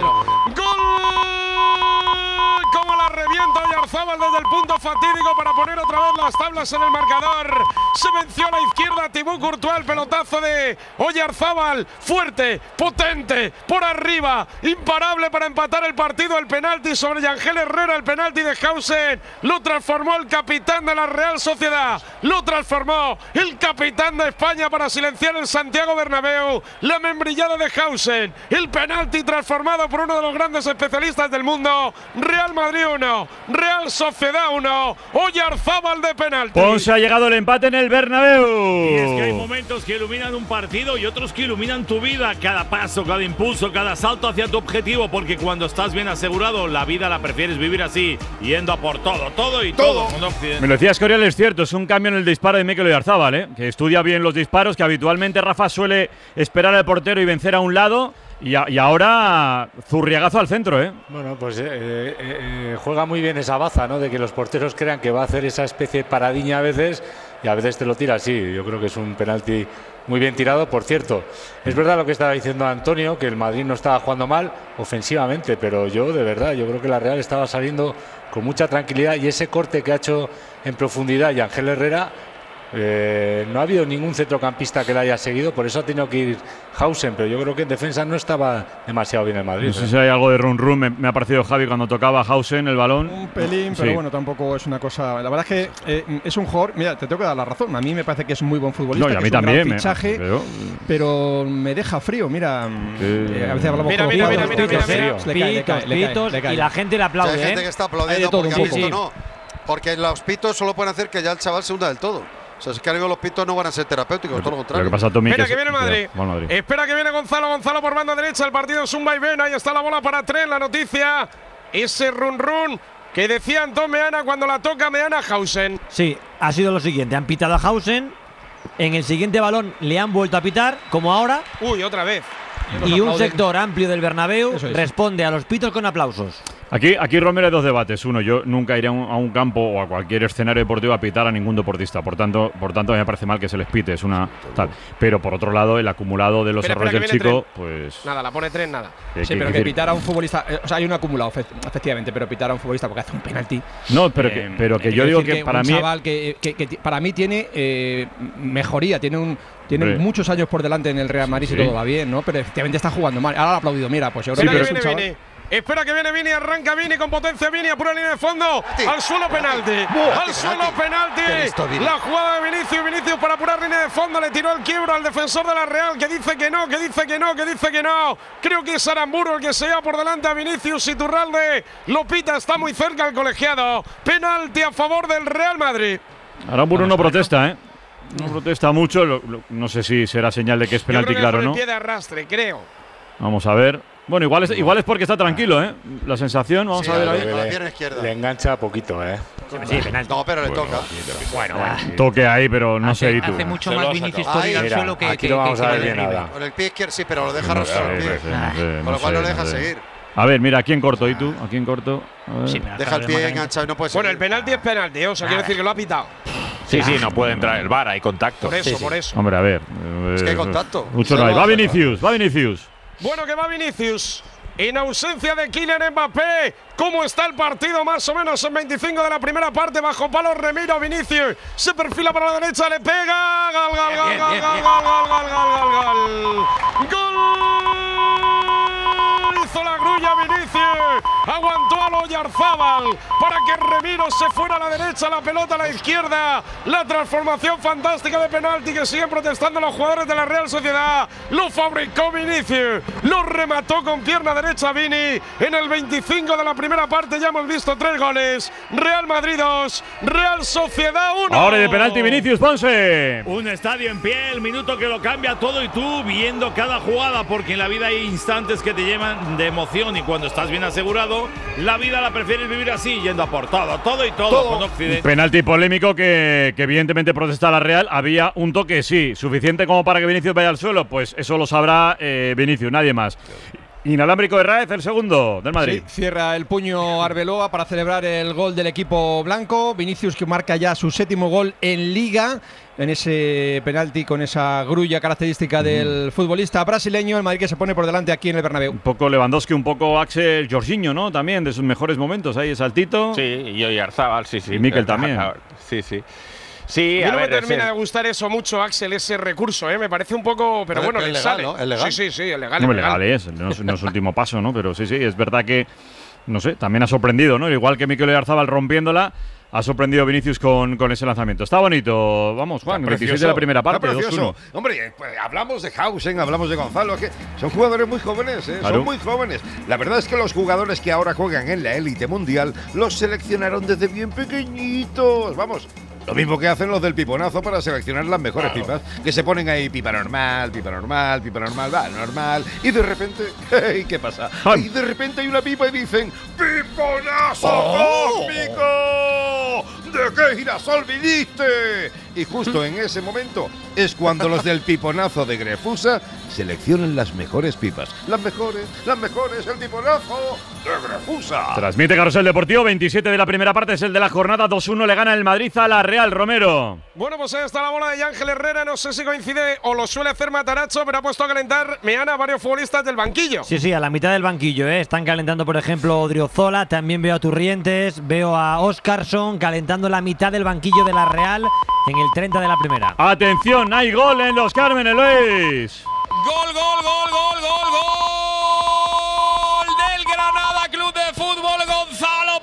¡Gol! Como la revienta Oyarzabal desde el punto fatídico para poner otra vez las tablas en el marcador. Se venció a la izquierda Thibaut Courtois, el pelotazo de Oyarzabal. Fuerte, potente, por arriba, imparable para empatar el partido. El penalti sobre Ángel Herrera, el penalti de Hausen. Lo transformó el capitán de la Real Sociedad. Lo transformó el capitán de España para silenciar el Santiago Bernabéu. La membrillada de Hausen. El penalti transformado por uno de los grandes especialistas del mundo. Real Madrid uno, Real Sociedad uno. Oyarzabal de penalti. Ponce ha llegado el empate en el Bernabéu. Y es que hay momentos que iluminan un partido y otros que iluminan tu vida. Cada paso, cada impulso, cada salto hacia tu objetivo. Porque cuando estás bien asegurado, la vida la prefieres vivir así, yendo a por todo, todo y todo. Mundo Occidente. Me lo decía Escorial, es cierto, es un cambio en el disparo de Mikel Oyarzabal, ¿eh? Que estudia bien los disparos, que habitualmente Rafa suele esperar al portero y vencer a un lado. Y, a- y ahora zurriagazo al centro, ¿eh? Bueno, pues eh, eh, eh, juega muy bien esa baza, ¿no? De que los porteros crean que va a hacer esa especie de paradiña a veces y a veces te lo tira así. Yo creo que es un penalti muy bien tirado. Por cierto, es verdad lo que estaba diciendo Antonio, que el Madrid no estaba jugando mal ofensivamente, pero yo de verdad, yo creo que la Real estaba saliendo con mucha tranquilidad y ese corte que ha hecho en profundidad y Ángel Herrera. Eh, no ha habido ningún centrocampista que la haya seguido, por eso ha tenido que ir Hausen, pero yo creo que en defensa no estaba demasiado bien el Madrid. No sé ¿eh? si hay algo de run run. Me, me ha parecido Javi cuando tocaba a Hausen el balón. Un pelín, pero Sí. bueno, tampoco es una cosa. La verdad es que eh, es un jugador. Mira, te tengo que dar la razón. A mí me parece que es un muy buen futbolista. No, y a que mí es un gran también, me- fichaje, pero- pero me deja frío. Mira, Sí. eh, a veces hablamos Mira, con mira, los mira, jugadores, mira, pitos, mira, fríos. Le cae, le cae, Pitos, le cae, pitos, le cae. y la gente le O sea, aplaude, hay gente ¿eh? que está Hay de aplaudiendo todo un porque ha poco. visto Sí. no. Porque los pitos solo pueden hacer que ya el chaval se hunda del todo. O sea, es que ahora los pitos no van a ser terapéuticos, todo lo Lo contrario. que pasa, Tommy, Espera que que es- viene Madrid. Va al Madrid. Espera que viene Gonzalo. Gonzalo por banda derecha. El partido es un vaivén. Ahí está la bola para tres. La noticia. Ese run run que decía Antón Meana cuando la toca Meana Hausen. Sí, ha sido lo siguiente. Han pitado a Hausen. En el siguiente balón le han vuelto a pitar, como ahora. Uy, otra vez. Y un sector amplio del Bernabéu Eso es. responde a los pitos con aplausos. Aquí, aquí Romero, hay dos debates. Uno, yo nunca iré a un, a un campo o a cualquier escenario deportivo a pitar a ningún deportista. Por tanto, por tanto, a mí me parece mal que se les pite. Es una tal. Pero por otro lado, el acumulado de los Espera, errores espera, del que viene chico, pues. Nada, la pone tres, nada. que- Sí, que- pero que que decir- pitar a un futbolista. eh, o sea, hay un acumulado, efe- efectivamente, pero pitar a un futbolista porque hace un penalti. No, pero que, Eh, pero que quiero yo digo decir que, para un mí. chaval que, que- que ti- para mí tiene eh, mejoría, tiene un tiene Hombre. muchos años por delante en el Real Madrid Sí. y todo va bien, ¿no? Pero efectivamente está jugando mal. Ahora lo ha aplaudido, mira, pues yo creo Espera que que es un viene chaval. Vini. Espera que viene Vini, arranca Vini con potencia Vini, a pura línea de fondo, al suelo penalti, al suelo penalti, la jugada de Vinicius, Vinicius para apurar línea de fondo, le tiró el quiebro al defensor de la Real, que dice que no, que dice que no, que dice que no, creo que es Aramburu el que se lleva por delante a Vinicius, Iturralde lo pita, está muy cerca el colegiado, penalti a favor del Real Madrid. Aramburu no protesta, ¿eh? No protesta mucho. lo- lo- no sé si será señal de que es Yo penalti, creo que claro, por el ¿no? pie de arrastre, creo. Vamos a ver. Bueno, igual es, igual es porque está tranquilo, ¿eh? La sensación, vamos Sí, a ver a ahí. ver. Con la Le- pierna izquierda. Le engancha poquito, ¿eh. Sí, penalti. No, pero le toca. Bueno, bueno. Toque ahí, pero no sé, Hace, ¿y tú? hace mucho Se lo más ha Vinicius sacado. por ir al Mira, suelo que aquí que- lo vamos que a ver le bien derribe. ahora. Con el pie izquierdo sí, pero lo deja No arrastrar sé, el pie. no sé, no sé, Con lo cual sé, no le deja sé. seguir. A ver, mira, aquí en corto, ¿y tú? Aquí en corto. A ver. Sí, pero Deja el claro, pie Madrid. enganchado y no puede Bueno, seguir. el penalti es penalti, o sea, quiero Nada. decir que lo ha pitado. Sí, sí, no puede entrar el V A R, hay contacto. Por eso, Sí, sí. por eso. Hombre, a ver. Es que hay eh, contacto. Mucho no hay. Va Vinicius, va Vinicius. Bueno, que va Vinicius. En ausencia de Kylian Mbappé, ¿cómo está el partido? Más o menos en veinticinco de la primera parte, bajo palo Remiro. Vinicius se perfila para la derecha, le pega. Gol, gol, gol, gol, gol, gol, gol, gol, gol, gol. Gol. Hizo la grulla Vinicius. Aguantó a Oyarzábal para que Remiro se fuera a la derecha, la pelota a la izquierda. La transformación fantástica de penalti que siguen protestando los jugadores de la Real Sociedad. Lo fabricó Vinicius. Lo remató con pierna derecha Vini. En el veinticinco de la primera parte ya hemos visto tres goles. Real Madrid dos, Real Sociedad uno. Ahora de penalti Vinicius Ponce. Un estadio en pie, el minuto que lo cambia todo y tú viendo cada jugada, porque en la vida hay instantes que te llevan de emoción y cuando estás bien asegurado, la vida la prefieres vivir así, yendo a por todo, todo y todo, todo. Con Occidente. Penalti polémico que, que evidentemente protesta la Real. Había un toque, sí, suficiente como para que Vinicius vaya al suelo. Pues eso lo sabrá eh, Vinicius, nadie más. Inalámbrico de Raez, el segundo del Madrid. Sí, cierra el puño Arbeloa para celebrar el gol del equipo blanco. Vinicius que marca ya su séptimo gol en Liga, en ese penalti con esa grulla característica mm. del futbolista brasileño. El Madrid que se pone por delante aquí en el Bernabéu. Un poco Lewandowski, un poco Axel Jorginho, ¿no? También de sus mejores momentos. Ahí saltito. Sí, y Oyarzábal, sí, sí. Y Mikel también. Sí, sí. Sí, a, a mí no ver, me termina ese… de gustar eso mucho, Axel, ese recurso, ¿eh? Me parece un poco… Pero, pero bueno, es le legal, sale. ¿no? ¿Es legal? Sí, sí, sí, es legal. No, es legal, legal. es, no es, no es último paso, ¿no? Pero sí, sí, es verdad que, no sé, también ha sorprendido, ¿no? Igual que Mikel Oyarzabal rompiéndola, ha sorprendido Vinicius con, con ese lanzamiento. Está bonito. Vamos, Juan, veintiséis de la primera parte, dos uno. Hombre, pues, hablamos de Hausen, hablamos de Gonzalo, que son jugadores muy jóvenes, ¿eh? Claro. Son muy jóvenes. La verdad es que los jugadores que ahora juegan en la élite mundial los seleccionaron desde bien pequeñitos. Vamos. Lo mismo que hacen los del piponazo para seleccionar las mejores Claro. pipas, que se ponen ahí pipa normal, pipa normal, pipa normal, va, normal, y de repente, ¿y qué pasa? Y de repente hay una pipa y dicen ¡piponazo ¡Oh! cósmico! ¿De qué girasol viniste? Y justo en ese momento es cuando los del piponazo de Grefusa seleccionan las mejores pipas. Las mejores, las mejores, el piponazo de Grefusa. Transmite Carrusel Deportivo, veintisiete de la primera parte, es el de la jornada, dos uno le gana el Madrid a la Real. Romero. Bueno, pues ahí está la bola de Ángel Herrera. No sé si coincide o lo suele hacer Matarazzo, pero ha puesto a calentar Meana a varios futbolistas del banquillo. Sí, sí, a la mitad del banquillo, ¿eh? Están calentando, por ejemplo, Odriozola. También veo a Turrientes, veo a Óscarson calentando la mitad del banquillo de la Real en el treinta de la primera. Atención, hay gol en los Cármenes, Luis. Gol, gol, gol, gol, gol, gol del Granada Club de Fútbol, Gonzalo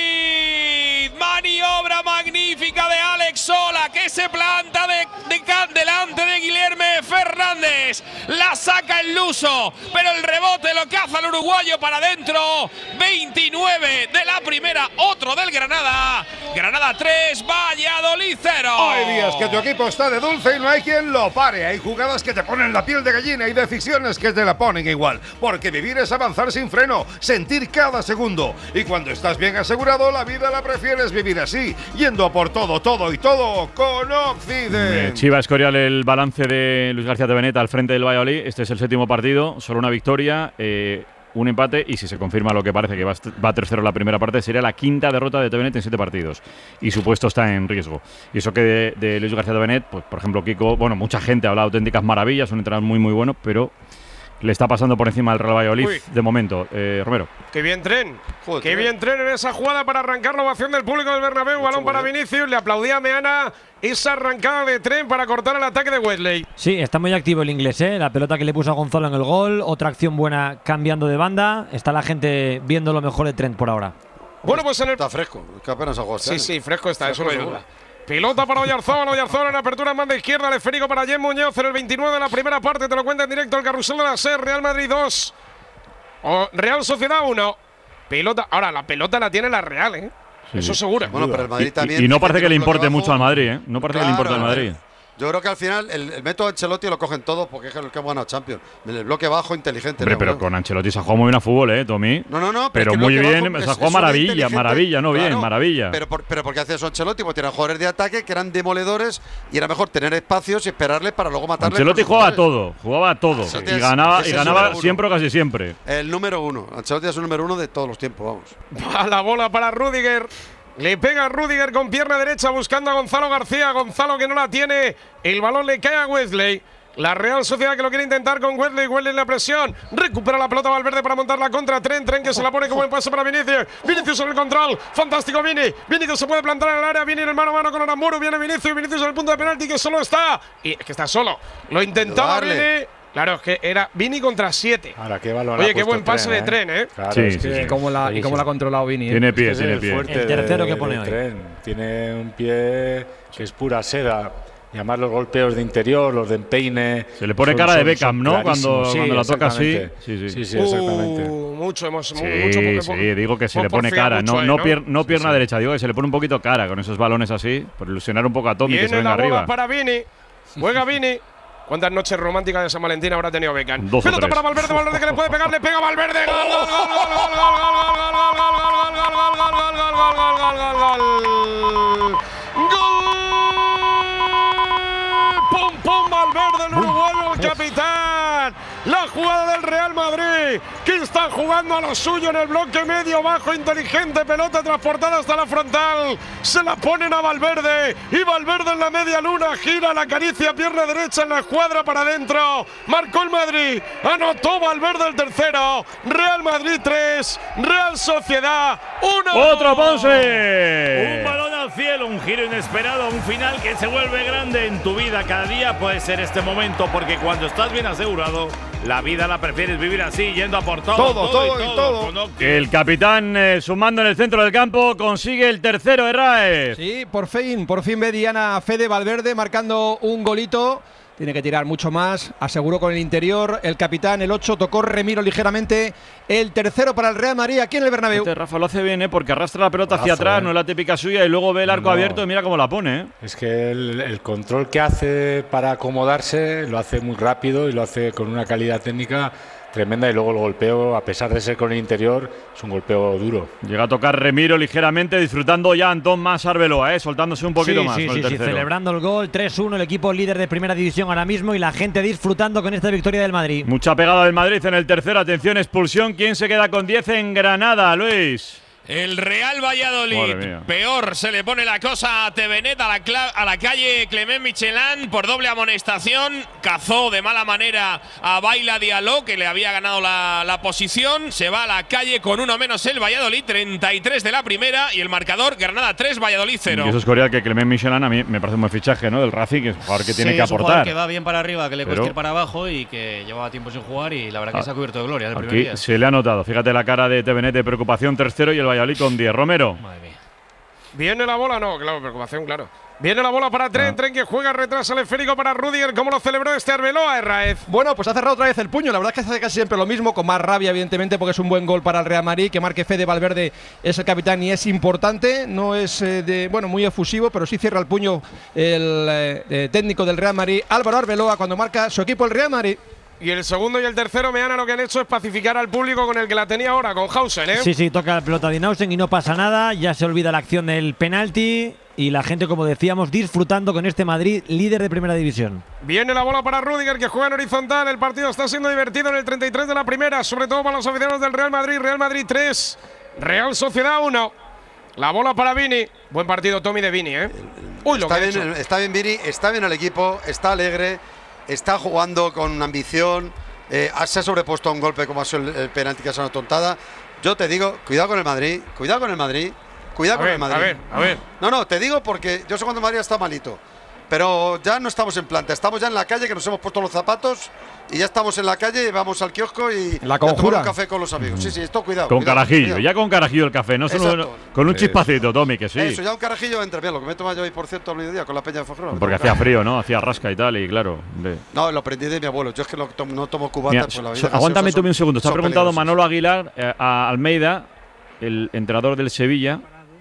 Petit. Maniobra magnífica de Alex Sola, que se planta de, de delante de Guilherme Fernández. La saca el luso, pero el rebote lo caza el uruguayo para adentro. veintinueve de la primera, otro del Granada. Granada tres, Valladolid cero. Hay días que tu equipo está de dulce y no hay quien lo pare. Hay jugadas que te ponen la piel de gallina y decisiones que te la ponen igual. Porque vivir es avanzar sin freno, sentir cada segundo. Y cuando estás bien asegurado, la vida la prefieres vivir así, yendo a por todo, todo y todo con Occidente. Eh, Chiva Escorial, el balance de Luis García Teveneta al frente del Valladolid. Este es el séptimo partido, solo una victoria. Eh, Un empate y si se confirma lo que parece que va, va tercero en la primera parte, sería la quinta derrota de Tevenet en siete partidos y su puesto está en riesgo. Y eso que de, de Luis García Tevenet, pues por ejemplo Kiko, bueno, mucha gente habla de auténticas maravillas, un entrenador muy muy bueno, pero le está pasando por encima al Real Valladolid Uy. de momento. Eh, Romero. Qué bien tren. Joder, qué bien tren en esa jugada para arrancar la ovación del público del Bernabéu. Balón para Vinicius, le aplaudía a Meana esa arrancada de tren para cortar el ataque de Wesley. Sí, está muy activo el inglés, ¿eh? La pelota que le puso a Gonzalo en el gol, otra acción buena cambiando de banda. Está la gente viendo lo mejor de Trent por ahora. Bueno, pues en el… Está fresco, que apenas ha jugado. Sí, sí, fresco está, eso no hay duda. Pelota para Oyarzábal, Oyarzábal en apertura en banda izquierda, el esférico para Jen Muñoz en el veintinueve de la primera parte, te lo cuenta en directo el Carrusel de la S E R, Real Madrid dos, o Real Sociedad uno. Pelota, ahora la pelota la tiene la Real, ¿eh? Sí, Eso sí. seguro. Bueno, pero el Madrid Y, también. y, y no parece que le tiene un bloque importe mucho bajo. al Madrid, ¿eh? No parece que le importe al Claro, Madrid. Yo creo que al final el, el método Ancelotti lo cogen todos porque es el que ha ganado Champions. En el bloque bajo, inteligente. Hombre, ¿no? pero con Ancelotti se ha jugado muy bien a fútbol, ¿eh, Tommy? No, no, no. Pero es que muy bloque bien, bajo se ha es- jugado es una maravilla, inteligente. maravilla, no bien, Claro, maravilla. Pero, por, pero porque hace eso Ancelotti, pues tiene jugadores de ataque que eran demoledores y era mejor tener espacios y esperarles para luego matarles. Ancelotti con sus jugaba a jugadores. todo, jugaba a todo. Ancelotti Y es- ganaba, es y el ganaba número uno. siempre o casi siempre. El número uno. Ancelotti es el número uno de todos los tiempos, vamos. Va la bola para Rüdiger. Le pega Rüdiger con pierna derecha buscando a Gonzalo García. Gonzalo que no la tiene. El balón le cae a Wesley. La Real Sociedad que lo quiere intentar con Wesley. Wesley en la presión. Recupera la pelota Valverde para montar la contra. Tren, Tren que se la pone como buen paso para Vinicius. Vinicius sobre el control. Fantástico Vini. Vini que se puede plantar en el área. Viene en el mano a mano con Aramburu. Viene Vinicius. Vinicius en el punto de penalti que solo está. Y es que está solo. Lo intentaba Vini. Claro, es que era Vini contra siete. Ahora, qué balón. Oye, qué buen pase de Tren, ¿eh? Claro, sí, es sí, que sí. ¿Y cómo la, y cómo la ha controlado Vini? ¿eh? Tiene pie, es tiene el pie. El tercero de, que pone de hoy. Tren. Tiene un pie que es pura seda. Y además los golpeos de interior, los de empeine. Se le pone son, cara de son, Beckham, son ¿no? Cuando, sí, cuando la toca así. Sí, sí, sí, sí exactamente. Uh, mucho, hemos, Sí, mucho porque, sí, digo que se por, le pone cara, mucho, no, eh, no, ¿no? pier, no Sí, pierna sí. derecha, digo que se le pone un poquito cara con esos balones así, por ilusionar un poco a Tommy que se Viene venga la bola arriba. para Vini. Juega Vini. ¿Cuántas noches románticas de San Valentín habrá tenido Beckham? Dos o Pelota tres. para Valverde, Valverde que le puede pegar, le pega Valverde. Gol, gol, gol, gol, gol, gol, gol, gol, gol, gol, gol, gol, gol, gol, gol, gol, gol, gol, gol. ¡Pum, pum! Valverde, el uruguayo, el capitán. La jugada del Real Madrid, que está jugando a lo suyo en el bloque medio bajo, inteligente, pelota transportada hasta la frontal. Se la ponen a Valverde y Valverde en la media luna gira, la acaricia, pierna derecha en la escuadra para adentro. Marcó el Madrid, anotó Valverde el tercero. Real Madrid tres, Real Sociedad uno. ¡Otro Ponce! Un balón al cielo, un giro inesperado, un final que se vuelve grande en tu vida. Cada día puede ser este momento, porque cuando estás bien asegurado, la vida la prefieres vivir así, yendo a por todo. Todo, todo y todo. Con Opti. El capitán, eh, sumando en el centro del campo, consigue el tercero de Raez. Sí, por fin, por fin ve Diana Fede Valverde marcando un golito. Tiene que tirar mucho más, aseguró con el interior el capitán, el ocho, tocó Remiro ligeramente, el tercero para el Real Madrid aquí en el Bernabéu. Este Rafa lo hace bien, ¿eh? Porque arrastra la pelota hacia Golazo, atrás, ¿eh? no es la típica suya, y luego ve el arco No. abierto y mira cómo la pone, ¿eh? Es que el, el control que hace para acomodarse lo hace muy rápido y lo hace con una calidad técnica tremenda, y luego el golpeo, a pesar de ser con el interior, es un golpeo duro. Llega a tocar Remiro ligeramente, disfrutando ya Antón más Arbeloa, ¿eh? Soltándose un poquito sí, más. Sí, con sí, el sí, tercero. celebrando el gol, tres uno, el equipo líder de primera división ahora mismo y la gente disfrutando con esta victoria del Madrid. Mucha pegada del Madrid en el tercero, atención, expulsión. ¿Quién se queda con diez en Granada, Luis? El Real Valladolid, Madre mía. peor se le pone la cosa a Tevenet, a la, a la calle Clement Michelán por doble amonestación. Cazó de mala manera a Baila Diallo, que le había ganado la, la posición. Se va a la calle con uno menos el Valladolid, treinta y tres de la primera, y el marcador Granada tres, Valladolid cero. Y eso es Corea, que Clement Michelin a mí me parece un buen fichaje, ¿no? Del Racing, que es un jugador que tiene Sí, que es un jugador aportar. que va bien para arriba, que le cuesta Pero- ir para abajo y que llevaba tiempo sin jugar, y la verdad que Ah, se ha cubierto de gloria el primer Aquí día. se le ha notado. Fíjate la cara de Tevenet de preocupación, tercero, y el Valladolid con diez. Romero. Madre mía. Viene la bola, no, claro, preocupación, claro. Viene la bola para Tren, Ah. Tren que juega, retrasa el esférico para Rüdiger. ¿Cómo lo celebró este Arbeloa, Herraez? Bueno, pues ha cerrado otra vez el puño. La verdad es que hace casi siempre lo mismo, con más rabia, evidentemente, porque es un buen gol para el Real Madrid. Que marque Fede Valverde es el capitán y es importante. No es eh, de, bueno, muy efusivo, pero sí cierra el puño el eh, eh, técnico del Real Madrid, Álvaro Arbeloa, cuando marca su equipo el Real Madrid. Y el segundo y el tercero, Meana, lo que han hecho es pacificar al público con el que la tenía ahora, con Hausen, ¿eh? Sí, sí, toca la pelota de Nausen y no pasa nada. Ya se olvida la acción del penalti y la gente, como decíamos, disfrutando con este Madrid líder de primera división. Viene la bola para Rüdiger, que juega en horizontal. El partido está siendo divertido en el treinta y tres de la primera, sobre todo para los aficionados del Real Madrid. Real Madrid tres, Real Sociedad uno. La bola para Vini. Buen partido, Tommy, de Vini, ¿eh? Uy, lo está, que ha bien, hecho. está bien Vini, está bien el equipo, está alegre, está jugando con ambición, eh, se ha sobrepuesto a un golpe como ha sido el, el penalti, que ha sido una tontada. Yo te digo, cuidado con el Madrid, cuidado con el Madrid, cuidado A con ver, el Madrid. a ver, a ver. No, no, te digo porque yo sé cuando el Madrid está malito, pero ya no estamos en planta, estamos ya en la calle, que nos hemos puesto los zapatos y ya estamos en la calle, vamos al kiosco y La a tomar conjura. un café con los amigos. Sí, sí, esto cuidado. Con cuidado, carajillo, cuidado. ya con carajillo el café, no solo Exacto. con un Eh, chispacito, Tommy, que sí. Eso, ya un carajillo entra bien, lo que me he tomado yo hoy, por cierto, al mediodía con la peña de Fajrón. Porque hacía frío, ¿no? Hacía rasca y tal, y claro. hombre. No, lo aprendí de mi abuelo. Yo es que lo tomo- no tomo cubata. Mira, pues la so- bebida aguántame gaseosa Tommy un segundo. Se ha son preguntado peligrosas. Manolo Aguilar eh, a Almeida, el entrenador del Sevilla.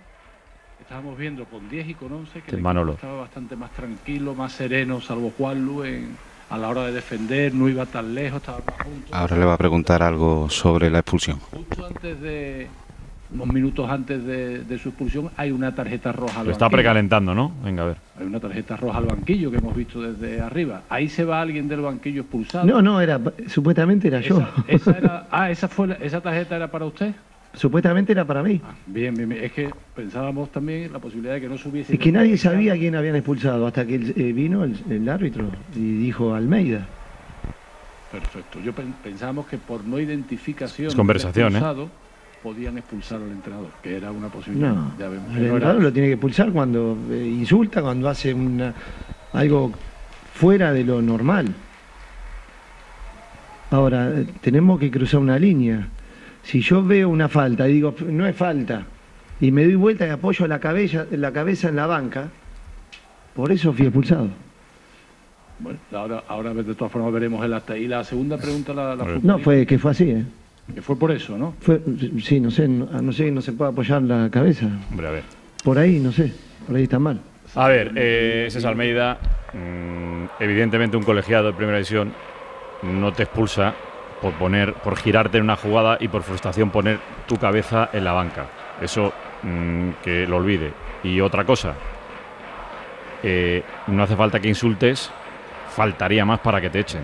Estábamos viendo con diez y con once que Sí, el equipo Manolo. estaba bastante más tranquilo, más sereno, salvo Juanlu en, a la hora de defender, no iba tan lejos, estaba más junto. Ahora le va a preguntar algo sobre la expulsión. Justo antes de, unos minutos antes de, de su expulsión, hay una tarjeta roja al Lo está banquillo. precalentando, ¿no? Venga, a ver. Hay una tarjeta roja al banquillo que hemos visto desde arriba. Ahí se va alguien del banquillo expulsado. No, no, era, supuestamente era yo. Esa, esa era, ah, esa, fue la- esa tarjeta era para usted. Supuestamente era para mí. Ah, bien, bien, bien. Es que pensábamos también la posibilidad de que no subiese. Es que nadie sabía a quién habían expulsado hasta que eh, vino el, el árbitro y dijo Almeida. Perfecto. Yo pen pensábamos que por no identificación es conversación, del expulsado, ¿eh? podían expulsar al entrenador, que era una posibilidad. No, ya vemos. el entrenador lo tiene que expulsar cuando eh, insulta, cuando hace una, algo fuera de lo normal. Ahora, eh, tenemos que cruzar una línea. Si yo veo una falta y digo, no es falta, y me doy vuelta y apoyo la cabeza, la cabeza en la banca, por eso fui expulsado. Bueno, ahora, ahora de todas formas veremos el acta. Y la segunda pregunta la, la No, fue que fue así, ¿eh? Que fue por eso, ¿no? Fue, sí, no sé, no, no sé, no se puede apoyar la cabeza. Hombre, a ver. Por ahí, no sé, por ahí está mal. A ver, eh, ese es Almeida. Mm, evidentemente un colegiado de primera división no te expulsa por poner, por girarte en una jugada y por frustración poner tu cabeza en la banca. Eso mmm, que lo olvide. Y otra cosa, eh, no hace falta que insultes, faltaría más para que te echen.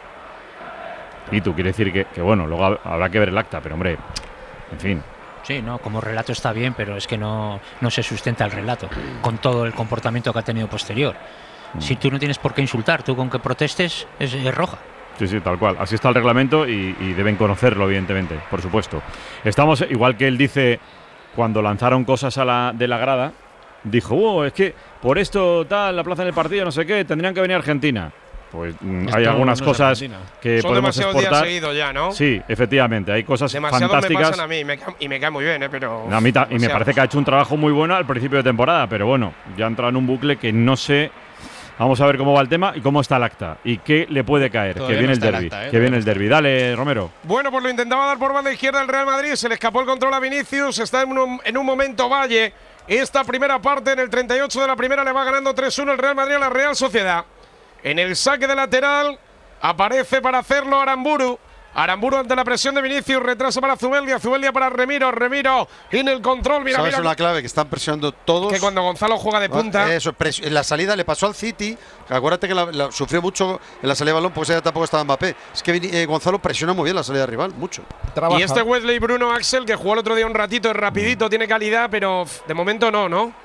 Y tú quiere decir que, que bueno, luego habrá que ver el acta, pero hombre, en fin. Sí, no, como relato está bien, pero es que no, no se sustenta el relato con todo el comportamiento que ha tenido posterior. Mm. Si tú no tienes por qué insultar, tú con que protestes es, es roja. Sí, sí, tal cual. Así está el reglamento y, y deben conocerlo, evidentemente, por supuesto. Estamos, igual que él dice, cuando lanzaron cosas a la, de la grada, dijo, oh, es que por esto tal, la plaza del partido, no sé qué, tendrían que venir a Argentina. Pues mm, hay algunas no cosas que son podemos demasiados exportar. días seguidos ya, ¿no? Sí, efectivamente, hay cosas demasiados fantásticas. me pasan a mí me ca y me cae muy bien, ¿eh? Pero a mí y me parece que ha hecho un trabajo muy bueno al principio de temporada, pero bueno, ya ha entrado en un bucle que no sé. Vamos a ver cómo va el tema y cómo está el acta y qué le puede caer. Todavía que viene no el derbi, acta, ¿eh? que viene el derbi. Dale, Romero. Bueno, pues lo intentaba dar por banda izquierda el Real Madrid, se le escapó el control a Vinicius, está en un, en un momento Valle. Esta primera parte, en el treinta y ocho de la primera, le va ganando tres uno el Real Madrid a la Real Sociedad. En el saque de lateral aparece para hacerlo Aramburu. Aramburu ante la presión de Vinicius, retrasa para Zubeldia, Zubeldia para Remiro, Remiro en el control, mira, ¿Sabes mira. una clave? Que están presionando todos. Que cuando Gonzalo juega de punta. Eso, en la salida le pasó al City, que acuérdate que la, la, sufrió mucho en la salida de balón, porque ella tampoco estaba Mbappé. Es que eh, Gonzalo presiona muy bien la salida de rival, mucho. Trabaja. Y este Wesley Bruno Axel, que jugó el otro día un ratito, es rapidito, tiene calidad, pero de momento no, ¿no?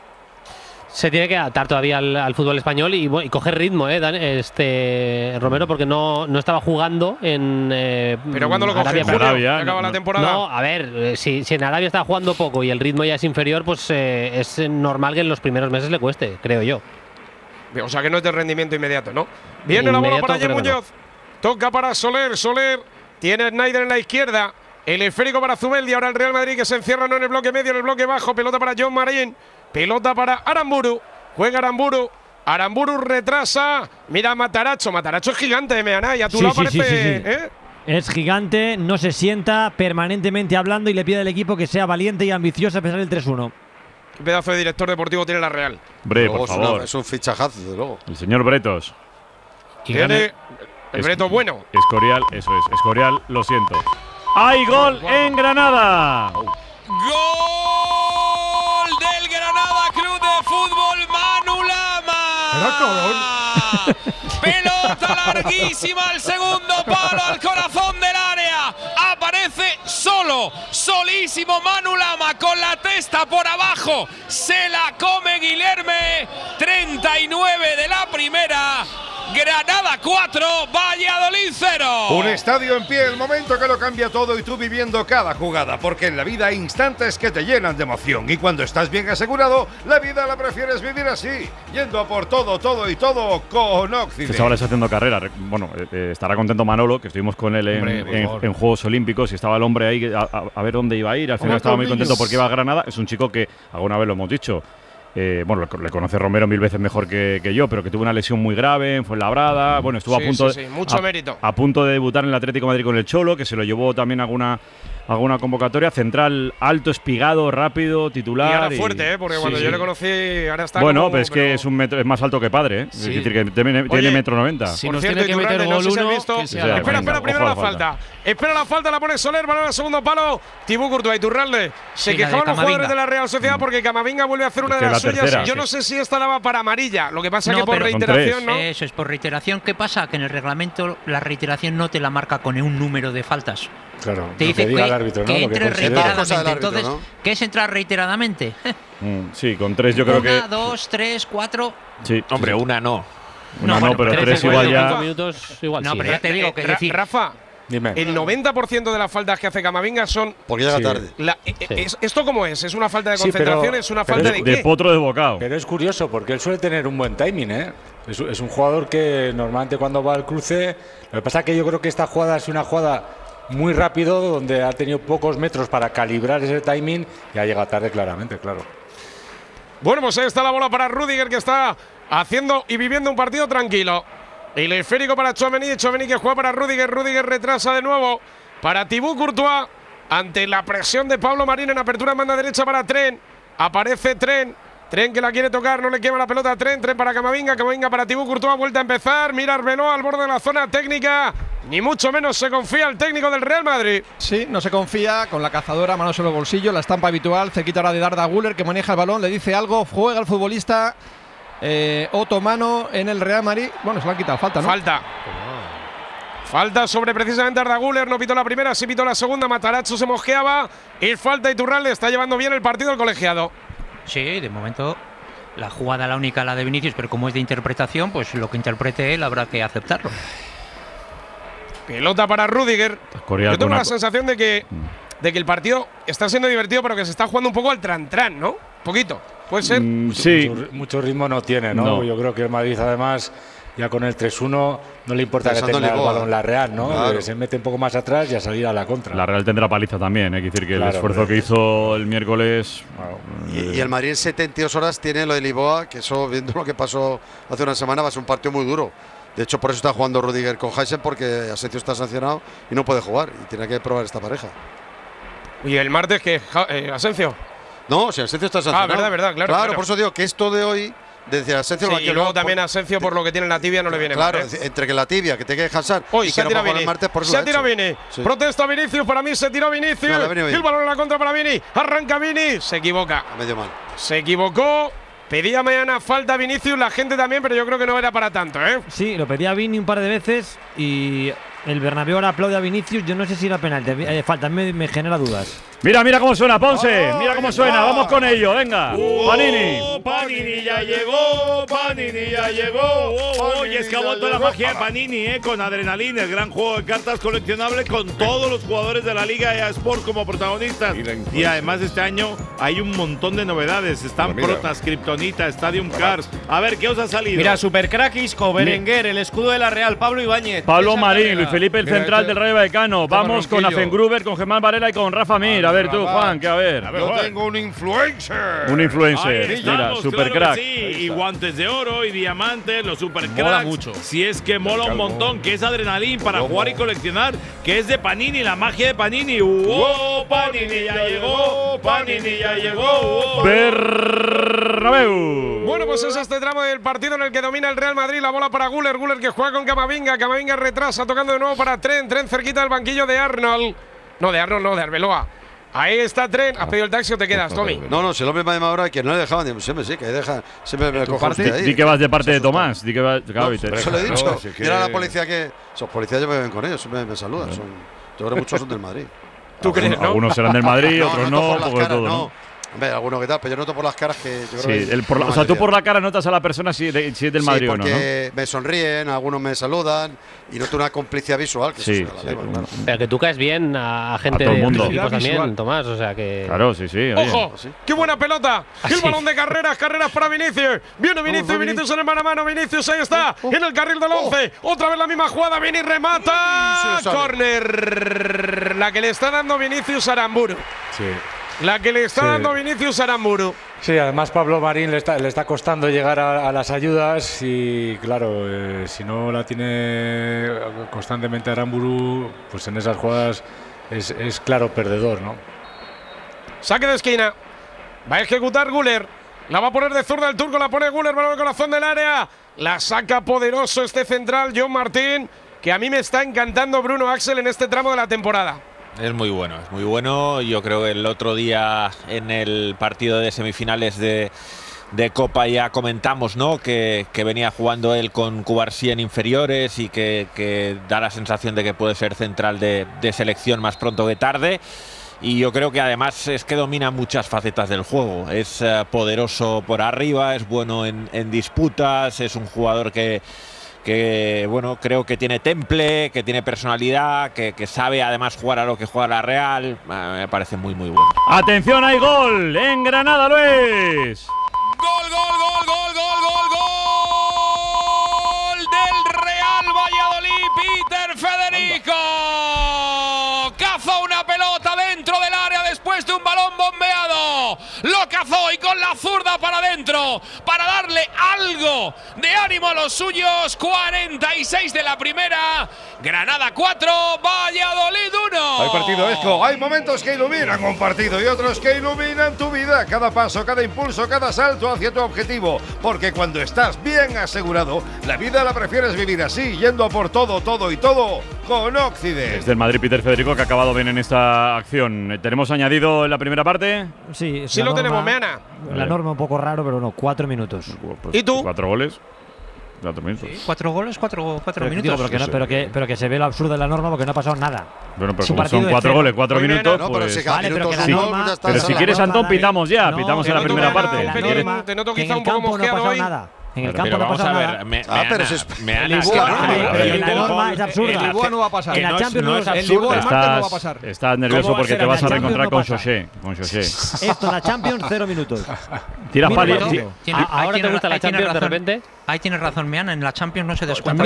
Se tiene que adaptar todavía al, al fútbol español y, y coger ritmo, eh, Dan, este Romero, porque no, no estaba jugando en. Eh, ¿Pero cuándo lo coge? ¿En Arabia? ¿Acaba la temporada? No, a ver, eh, si, si en Arabia estaba jugando poco y el ritmo ya es inferior, pues eh, es normal que en los primeros meses le cueste, creo yo. O sea que no es de rendimiento inmediato, ¿no? Viene la bola para Ayer Muñoz. No. Toca para Soler, Soler. Tiene Snyder en la izquierda. El esférico para Zubeldia. Ahora el Real Madrid que se encierra no en el bloque medio, en el bloque bajo. Pelota para John Marín. Pelota para Aramburu. Juega Aramburu. Aramburu retrasa. Mira Mataracho. Mataracho es gigante, Meana. Y a tu sí, lado sí, parece. Sí, sí, sí. ¿eh? Es gigante, no se sienta, permanentemente hablando y le pide al equipo que sea valiente y ambicioso a pesar del tres uno. Qué pedazo de director deportivo tiene la Real. Bre, por es favor. Una, es un fichajazo, desde luego. El señor Bretos. Tiene el Bretos bueno. Escorial, eso es. Escorial, lo siento. ¡Hay gol en Granada! ¡Gol del Granada Club de Fútbol, Manu Lama! Pelota larguísima al segundo palo, al corazón del área. Aparece solo, solísimo Manu Lama con la testa por abajo. Se la come Guilherme. treinta y nueve de la primera. Granada cuatro, Valladolid cero. Un estadio en pie, el momento que lo cambia todo y tú viviendo cada jugada, porque en la vida hay instantes que te llenan de emoción y cuando estás bien asegurado, la vida la prefieres vivir así, yendo a por todo, todo y todo con Occidente. Este chaval está haciendo carrera. Bueno, eh, estará contento Manolo, que estuvimos con él en, hombre, en, en Juegos Olímpicos y estaba el hombre ahí a, a, a ver dónde iba a ir. Al final estaba muy contento porque iba a Granada. Es un chico que alguna vez lo hemos dicho. Eh, bueno, le, le conoce Romero mil veces mejor que, que yo, pero que tuvo una lesión muy grave en Fuenlabrada. Bueno, estuvo sí, a punto sí, sí. Mucho a, mérito. a punto de debutar en el Atlético de Madrid con el Cholo, que se lo llevó también a alguna, alguna convocatoria. Central alto, espigado, rápido, titular. Y ahora fuerte, ¿eh? Porque sí, cuando sí. yo le conocí, ahora está. Bueno, como, pero es que pero... es, un metro, es más alto que padre, ¿eh? Sí. Es decir, que tiene, Oye, tiene metro noventa. Si Por nos cierto, tiene que meter gol no sé uno, si visto. Que sea sí, espera, espera, primero la falta. falta. Espera la falta, la pone Soler, balón al segundo palo. Tibú Courtois y Turralde. Se sí, quejaban los jugadores de la Real Sociedad porque Camavinga vuelve a hacer una es de las la suyas. tercera, yo sí. no sé si esta daba para amarilla. Lo que pasa es no, que por reiteración, ¿no? Eso es por reiteración. ¿Qué pasa? Que en el reglamento la reiteración no te la marca con un número de faltas. Claro, te dice que diga que, el árbitro, que ¿no? Lo que entre considera. reiteradamente. Cosa del árbitro, Entonces, ¿no? ¿qué es entrar reiteradamente? Mm, sí, con tres yo creo Una, que. dos, tres, cuatro. Sí, Hombre, sí. una no. Una no, bueno, pero tres tres en igual cuarenta ya. minutos igual No, sí, pero ¿eh? ya te digo que Ra- decir. Rafa, Dime. el noventa por ciento de las faltas que hace Camavinga son. Porque llega Sí. tarde. la- eh, eh, es- ¿Esto cómo es? ¿Es una falta de Sí, concentración? pero- ¿Es una pero falta es de De qué? potro desbocado. Pero es curioso porque él suele tener un buen timing, ¿eh? Es, es un jugador que normalmente cuando va al cruce. Lo que pasa es que yo creo que esta jugada es una jugada muy rápido donde ha tenido pocos metros para calibrar ese timing y ha llegado tarde claramente, claro. Bueno, pues ahí está la bola para Rudiger, que está haciendo y viviendo un partido tranquilo. El esférico para Tchouaméni, Tchouaméni que juega para Rudiger, Rudiger retrasa de nuevo para Thibaut Courtois ante la presión de Pablo Marín en apertura en banda derecha para Tren. Aparece Tren, Tren que la quiere tocar, no le quema la pelota a Tren, Tren para Camavinga, Camavinga para Thibaut Courtois, vuelta a empezar, mira Arbeloa al borde de la zona técnica, ni mucho menos se confía el técnico del Real Madrid. Sí, no se confía, con la cazadora, manos en los bolsillos, la estampa habitual, cerquita ahora de Darda Güler, que maneja el balón, le dice algo, juega el futbolista eh, otomano en el Real Madrid. Bueno, se le han quitado falta, ¿no? Falta. Falta sobre precisamente Arda Güler, no pitó la primera, sí pitó la segunda, Matarazzo se mosqueaba y falta Iturralde, está llevando bien el partido el colegiado. Sí, de momento la jugada la única la de Vinicius, pero como es de interpretación, pues lo que interprete él habrá que aceptarlo. Pelota para Rudiger. Corea Yo tengo con la una- sensación de que, de que el partido está siendo divertido, pero que se está jugando un poco al tran-tran, ¿no? Poquito. Puede ser. Mm, sí. Mucho, mucho ritmo no tiene, ¿no? No. Yo creo que el Madrid, además, ya con el tres uno, no le importa Pensando que tenga en el Lisboa. balón la Real, ¿no? Claro. Eh, Se mete un poco más atrás y a salir a la contra. La Real tendrá paliza también, hay que decir que Claro, el esfuerzo hombre. que hizo el miércoles. Y, y el Madrid en setenta y dos horas tiene lo de Lisboa, que eso, viendo lo que pasó hace una semana, va a ser un partido muy duro. De hecho, por eso está jugando Rudiger con Heisen, porque Asensio está sancionado y no puede jugar. Y tiene que probar esta pareja. Y el martes que eh, Asensio. No, si Asensio está sancionado. Ah, verdad, verdad, claro, Claro, claro. por eso digo que esto de hoy, desde Asensio Sí, lo va a y quedar luego por- también Asensio, por lo que tiene en la tibia, no le viene Claro, mal, ¿eh? entre que la tibia, que te que descansar Hoy y se que no tira puede jugar Vini. el martes, por eso Se lo ha tira hecho. Vini. Sí. Protesta Vinicius, para mí se tiró Vinicius. No, le ha venido bien. El balón en la contra para Vini. Arranca Vini. Se equivoca. A medio mal. Se equivocó. Pedía mañana falta Vinicius, la gente también, pero yo creo que no era para tanto, ¿eh? Sí, lo pedía Vini un par de veces y el Bernabéu ahora aplaude a Vinicius. Yo no sé si era penalti. Eh, falta, me, me genera dudas. Mira, mira cómo suena, Ponce. Mira cómo suena. Vamos con ello, venga. Panini. Oh, Panini ya llegó, Panini ya llegó. Oh, y es que ha vuelto la magia de Panini, eh, con Adrenalina, el gran juego de cartas coleccionable con todos los jugadores de la Liga E A Sport como protagonistas. Y además este año hay un montón de novedades. Están Pues mira. Protas, Kryptonita, Stadium Cars. A ver, ¿qué os ha salido? Mira, Supercrack, Isco, Berenguer, el escudo de la Real, Pablo Ibáñez. Pablo César Marín, Carrera. Luis Felipe, el Mira, central este- del Rayo Vallecano. este Vamos con marronquillo. Afengruber, con Germán Varela y con Rafa Mir. A ver tú, Juan, que a ver. Yo tengo un influencer. Un Ahí influencer. estamos, Mira, super claro crack. que sí. Y guantes de oro y diamantes, los super Mola cracks. mucho. Si es que mola un Calvo. montón, que es adrenalín para Lobo. jugar y coleccionar, que es de Panini, la magia de Panini. ¡Oh, Panini ya llegó! ¡Panini ya llegó! Bernabéu. Bueno, pues es este tramo del partido en el que domina el Real Madrid. La bola para Güler, Güler que juega con Camavinga. Camavinga retrasa, tocando de nuevo para Tren. Tren cerquita del banquillo de Arnold. No, de Arnold, no, de Arbeloa. Ahí está Tren. ¿Has pedido el taxi o te quedas, Tommy? No, no, si el hombre me ha llamado ahora que no le dejaban, digo, siempre sí, que deja, siempre me cojo usted ahí. Di que vas de parte de Tomás. Di que vas, claro, No, y te- eso le he dicho. Claro, si es que- Mira la policía que. Esos policías yo me ven con ellos, siempre me saludan. Son, yo creo que muchos son del Madrid. ¿Tú crees, no? Algunos serán del Madrid, otros noto no, por un las poco de caras, todo, no. ¿no? Hombre, alguno que tal, pero yo noto por las caras que yo creo Sí, que el por la- la o sea, tú mayoría. por la cara notas a la persona si, de- si es del Sí, Madrid o no, ¿no? porque me sonríen, algunos me saludan y noto una complicidad visual. Que Sí, eso es sí, relativo, claro. Pero que tú caes bien a gente todo el de mundo. otros equipos también, Visual. Tomás. O sea que. Claro, sí, sí. oye. ¡Ojo! ¡Qué buena pelota! ¡El sí. balón de carreras! ¡Carreras para Vinicius! Viene Vinicius, Vinicius en el mano a mano. Vinicius, ahí está, en el carril del once. Otra vez la misma jugada. Vini remata. Sí, sale. Corner. La que le está dando Vinicius Aramburu. Sí. La que le está Sí. dando Vinicius Aramburu. Sí, además Pablo Marín le está, le está costando llegar a, a las ayudas y claro, eh, si no la tiene constantemente Aramburu, pues en esas jugadas es, es claro perdedor, ¿no? Saque de esquina. Va a ejecutar Güler. La va a poner de zurda el turco. La pone Güler. Va al corazón del área. La saca poderoso este central, John Martín. Que a mí me está encantando Bruno Axel en este tramo de la temporada. Es muy bueno, es muy bueno. Yo creo que el otro día en el partido de semifinales de, de Copa ya comentamos, ¿no? Que, que venía jugando él con Cubarsí en inferiores y que, que da la sensación de que puede ser central de, de selección más pronto que tarde. Y yo creo que además es que domina muchas facetas del juego. Es uh, poderoso por arriba, es bueno en, en disputas, es un jugador que, que, bueno, creo que tiene temple, que tiene personalidad, que, que sabe además jugar a lo que juega la Real. Uh, me parece muy, muy bueno. ¡Atención, hay gol! ¡En Granada, Luis! ¡Gol, gol, gol, gol, gol, gol, gol! ¡Del Real Valladolid, Peter Federico! Cazó una pelota dentro del área después de un balón bombeado. Lo cazó y con la zurda para adentro para darle algo de ánimo a los suyos. cuarenta y seis de la primera. Granada cuatro, Valladolid uno. Hay partido Esco, hay momentos que iluminan un partido y otros que iluminan tu vida. Cada paso, cada impulso, cada salto hacia tu objetivo. Porque cuando estás bien asegurado, la vida la prefieres vivir así, yendo a por todo, todo y todo con Occident. Es del Madrid, Peter Federico, que ha acabado bien en esta acción. ¿Tenemos añadido en la primera parte? Sí, sí lo tenemos, Meana. La norma un poco raro, pero no, cuatro minutos. Pues, ¿y tú? Cuatro goles. Cuatro minutos. Sí, cuatro goles, cuatro, cuatro pero, minutos. Digo, pero, que no, sí, pero, sí. que, pero que se ve lo absurdo de la norma porque no ha pasado nada. Bueno, pero como son cuatro goles, cuatro Muy minutos, bien, no, pues… pero si cada vale, minuto pero, sí. norma, pero, pero si quieres, Antón, pitamos ya. No, pitamos en la primera parte. La norma, te noto quizá un poco mosqueado hoy. Nada. En el campo pero no pasa nada. Me, ah, me pero Ana, es me el Lisboa, la norma es absurda. El Lisboa no va a pasar. En la no Champions no no es el Lisboa el martes no va a estás, pasar. estás nervioso porque te vas a reencontrar con José. Con José. Esto en la Champions, cero minutos. Tiras pali. Ahora te gusta la Champions de repente. Ahí tienes razón, Meana. En la Champions no se descuenta.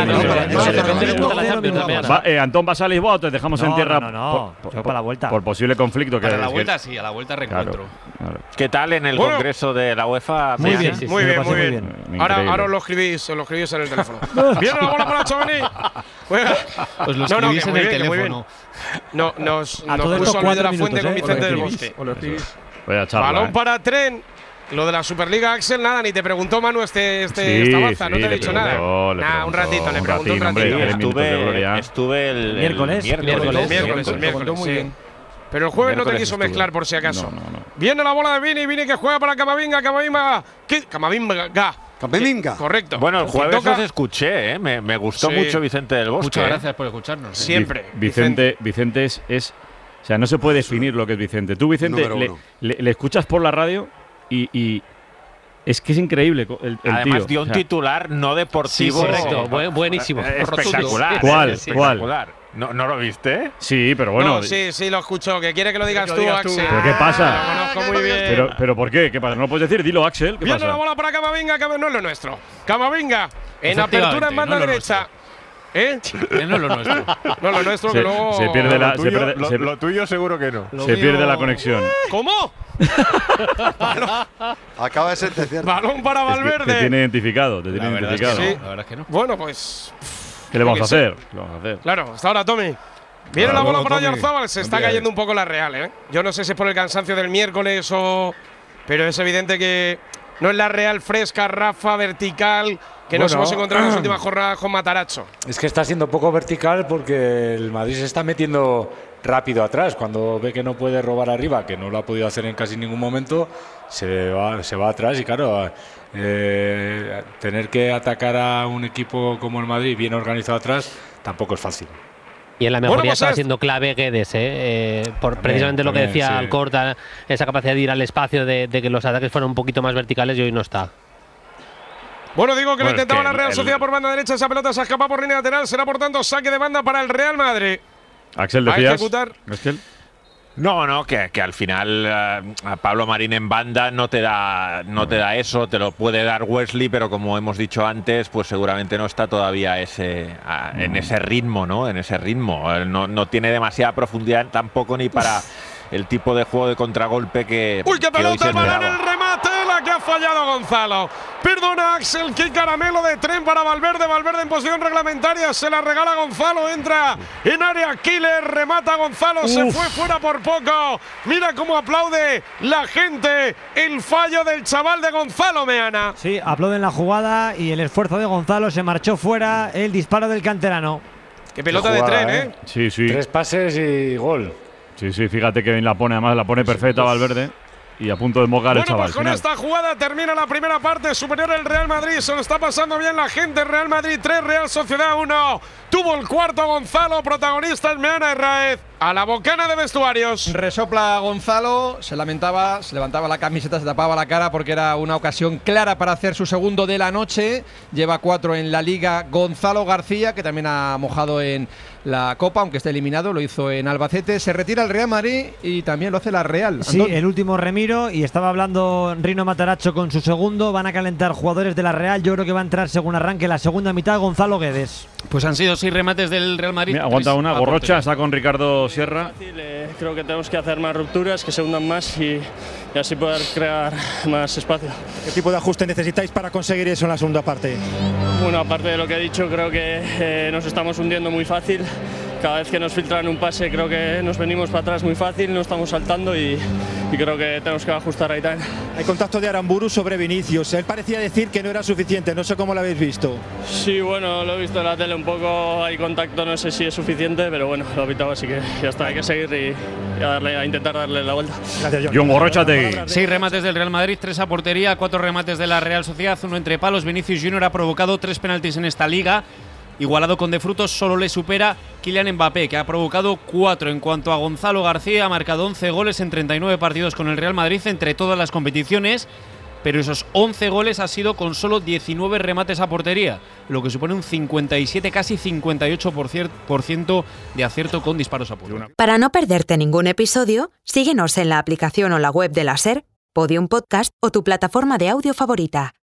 Antón, ¿vas a Lisboa o te dejamos en tierra? No, no, no. Para la vuelta. Por posible conflicto. Para la vuelta sí, a la vuelta reencuentro. ¿Qué tal en el Congreso de la UEFA? Muy bien, muy bien, muy bien. Ahora, ahora os lo escribís, os lo escribís en el teléfono. Viene la bola para Tchouaméni. Os lo escribís en el teléfono. No, nos, nos puso Luis de la Fuente con Vicente del Bosque. Balón para Tren. Lo de la Superliga, Axel, nada, ni te preguntó Manu este, este sí, esta baza, sí, no te he dicho nada. Preguntó, nah, un ratito, le preguntó un ratito. Hombre, estuve, estuve el miércoles. El miércoles, miércoles, el miércoles, sí. Bien. Pero el jueves no te quiso estuve. mezclar por si acaso. No, no, no. Viene la bola de Vini, Vini que juega para Camavinga, Camavinga, ¿qué? Camavinga. Camavinga. Correcto. Bueno, el jueves os escuché, ¿eh? me, me gustó sí. mucho Vicente del Bosque. Muchas gracias por escucharnos. ¿eh? Siempre. Vicente, Vicente es, es, o sea, no se puede definir lo que es Vicente. Tú, Vicente, le, le, le escuchas por la radio y, y es que es increíble el, el Además tío. dio un o sea, titular no deportivo. Sí, correcto, buen, buenísimo. Espectacular. ¿Cuál? Espectacular. ¿No, ¿No lo viste? Sí, pero bueno. No, sí, sí, lo escucho. Que quiere que lo digas, que lo tú, digas tú, Axel. ¿Pero qué pasa? Ah, lo conozco muy bien. Pero, pero ¿por qué? ¿Qué pasa? ¿No lo puedes decir? Dilo, Axel. ¿Qué Viene pasa? la bola para Camavinga, que no es lo nuestro. Camavinga, en apertura en banda no derecha. ¿Eh? No es lo nuestro. No es lo nuestro, se, que luego… Se pierde la… Lo tuyo, se pierde, lo, se, lo tuyo seguro que no. Se pierde mío… la conexión. ¿Cómo? Acaba de sentenciar. Balón para Valverde. Es que te tiene identificado, te tiene la identificado. Es que sí. La verdad es que no. Bueno, pues… ¿Qué le vamos a hacer? ¿Qué le vamos a hacer? Claro, hasta ahora, Tommy. Viene claro, la bola bueno, para Tommy. Oyarzábal. Se está cayendo un poco la Real, ¿eh? Yo no sé si es por el cansancio del miércoles o… Pero es evidente que no es la Real fresca, Rafa, vertical… Que bueno, nos hemos encontrado en las últimas jornadas con Matarazzo. Es que está siendo poco vertical porque el Madrid se está metiendo rápido atrás. Cuando ve que no puede robar arriba, que no lo ha podido hacer en casi ningún momento, se va, se va atrás. Y claro, eh, tener que atacar a un equipo como el Madrid, bien organizado atrás, tampoco es fácil. Y en la mejoría bueno, pues está es… siendo clave Guedes, ¿eh? Eh, por precisamente también, lo que decía sí. Alcorta, esa capacidad de ir al espacio, de, de que los ataques fueran un poquito más verticales y hoy no está. Bueno, digo que bueno, lo intentaba es que la Real el, Sociedad por banda derecha. Esa pelota se ha escapado por línea lateral. Será por tanto saque de banda para el Real Madrid. Axel, ¿Va a decías. ejecutar? Axel. No, no, que, que al final uh, a Pablo Marín en banda no te da no te da eso, te lo puede dar Wesley, pero como hemos dicho antes, pues seguramente no está todavía ese uh, en ese ritmo, ¿no? En ese ritmo. No, no tiene demasiada profundidad tampoco ni para el tipo de juego de contragolpe que… ¡Uy, qué que hoy pelota! se El balón, esperaba. el remate, la que ha fallado Gonzalo. Perdona, Axel, qué caramelo de Tren para Valverde. Valverde en posición reglamentaria, se la regala Gonzalo, entra en área killer, remata Gonzalo, Uf. se fue fuera por poco. Mira cómo aplaude la gente el fallo del chaval de Gonzalo, Meana. Sí, aplauden la jugada y el esfuerzo de Gonzalo, se marchó fuera el disparo del canterano. Qué pelota qué jugada, de Tren, ¿eh? Sí, sí. Tres pases y gol. Sí, sí, fíjate que bien la pone, además la pone perfecta Valverde. y a punto de mojar el Bueno, chaval. pues con final. esta jugada termina la primera parte. Superior el Real Madrid. Se lo está pasando bien la gente. Real Madrid tres, Real Sociedad uno. Tuvo el cuarto Gonzalo, protagonista el Meana Herráez. A la bocana de vestuarios. Resopla Gonzalo, se lamentaba, se levantaba la camiseta, se tapaba la cara porque era una ocasión clara para hacer su segundo de la noche. Lleva cuatro en la Liga Gonzalo García, que también ha mojado en la Copa, aunque está eliminado, lo hizo en Albacete. Se retira el Real Madrid y también lo hace la Real. Sí, Antón. el último Remiro, y estaba hablando Rino Mataracho con su segundo. Van a calentar jugadores de la Real. Yo creo que va a entrar según arranque la segunda mitad Gonzalo Guedes. Pues han sido seis remates del Real Madrid. Mira, aguanta una, Gorrocha, está con Ricardo Sierra. Eh, creo que tenemos que hacer más rupturas, que se hundan más y, y así poder crear más espacio. ¿Qué tipo de ajuste necesitáis para conseguir eso en la segunda parte? Bueno, aparte de lo que he dicho, creo que eh, nos estamos hundiendo muy fácil. Cada vez que nos filtran un pase creo que nos venimos para atrás muy fácil, no estamos saltando y, y creo que tenemos que ajustar ahí también. Hay contacto de Aramburu sobre Vinicius. Él parecía decir que no era suficiente, no sé cómo lo habéis visto. Sí, bueno, lo he visto en la tele un poco, hay contacto, no sé si es suficiente, pero bueno, lo he evitado, así que ya está, hay que seguir y, y a, darle, a intentar darle la vuelta. Gracias, John Gorrochategui. Seis remates del Real Madrid, tres a portería, cuatro remates de la Real Sociedad, uno entre palos. Vinicius Junior ha provocado tres penaltis en esta liga. Igualado con de frutos, solo le supera Kylian Mbappé, que ha provocado cuatro. En cuanto a Gonzalo García, ha marcado once goles en treinta y nueve partidos con el Real Madrid entre todas las competiciones, pero esos once goles ha sido con solo diecinueve remates a portería, lo que supone un cincuenta y siete, casi cincuenta y ocho por ciento de acierto con disparos a puerta. Para no perderte ningún episodio, síguenos en la aplicación o la web de la SER, Podium Podcast o tu plataforma de audio favorita.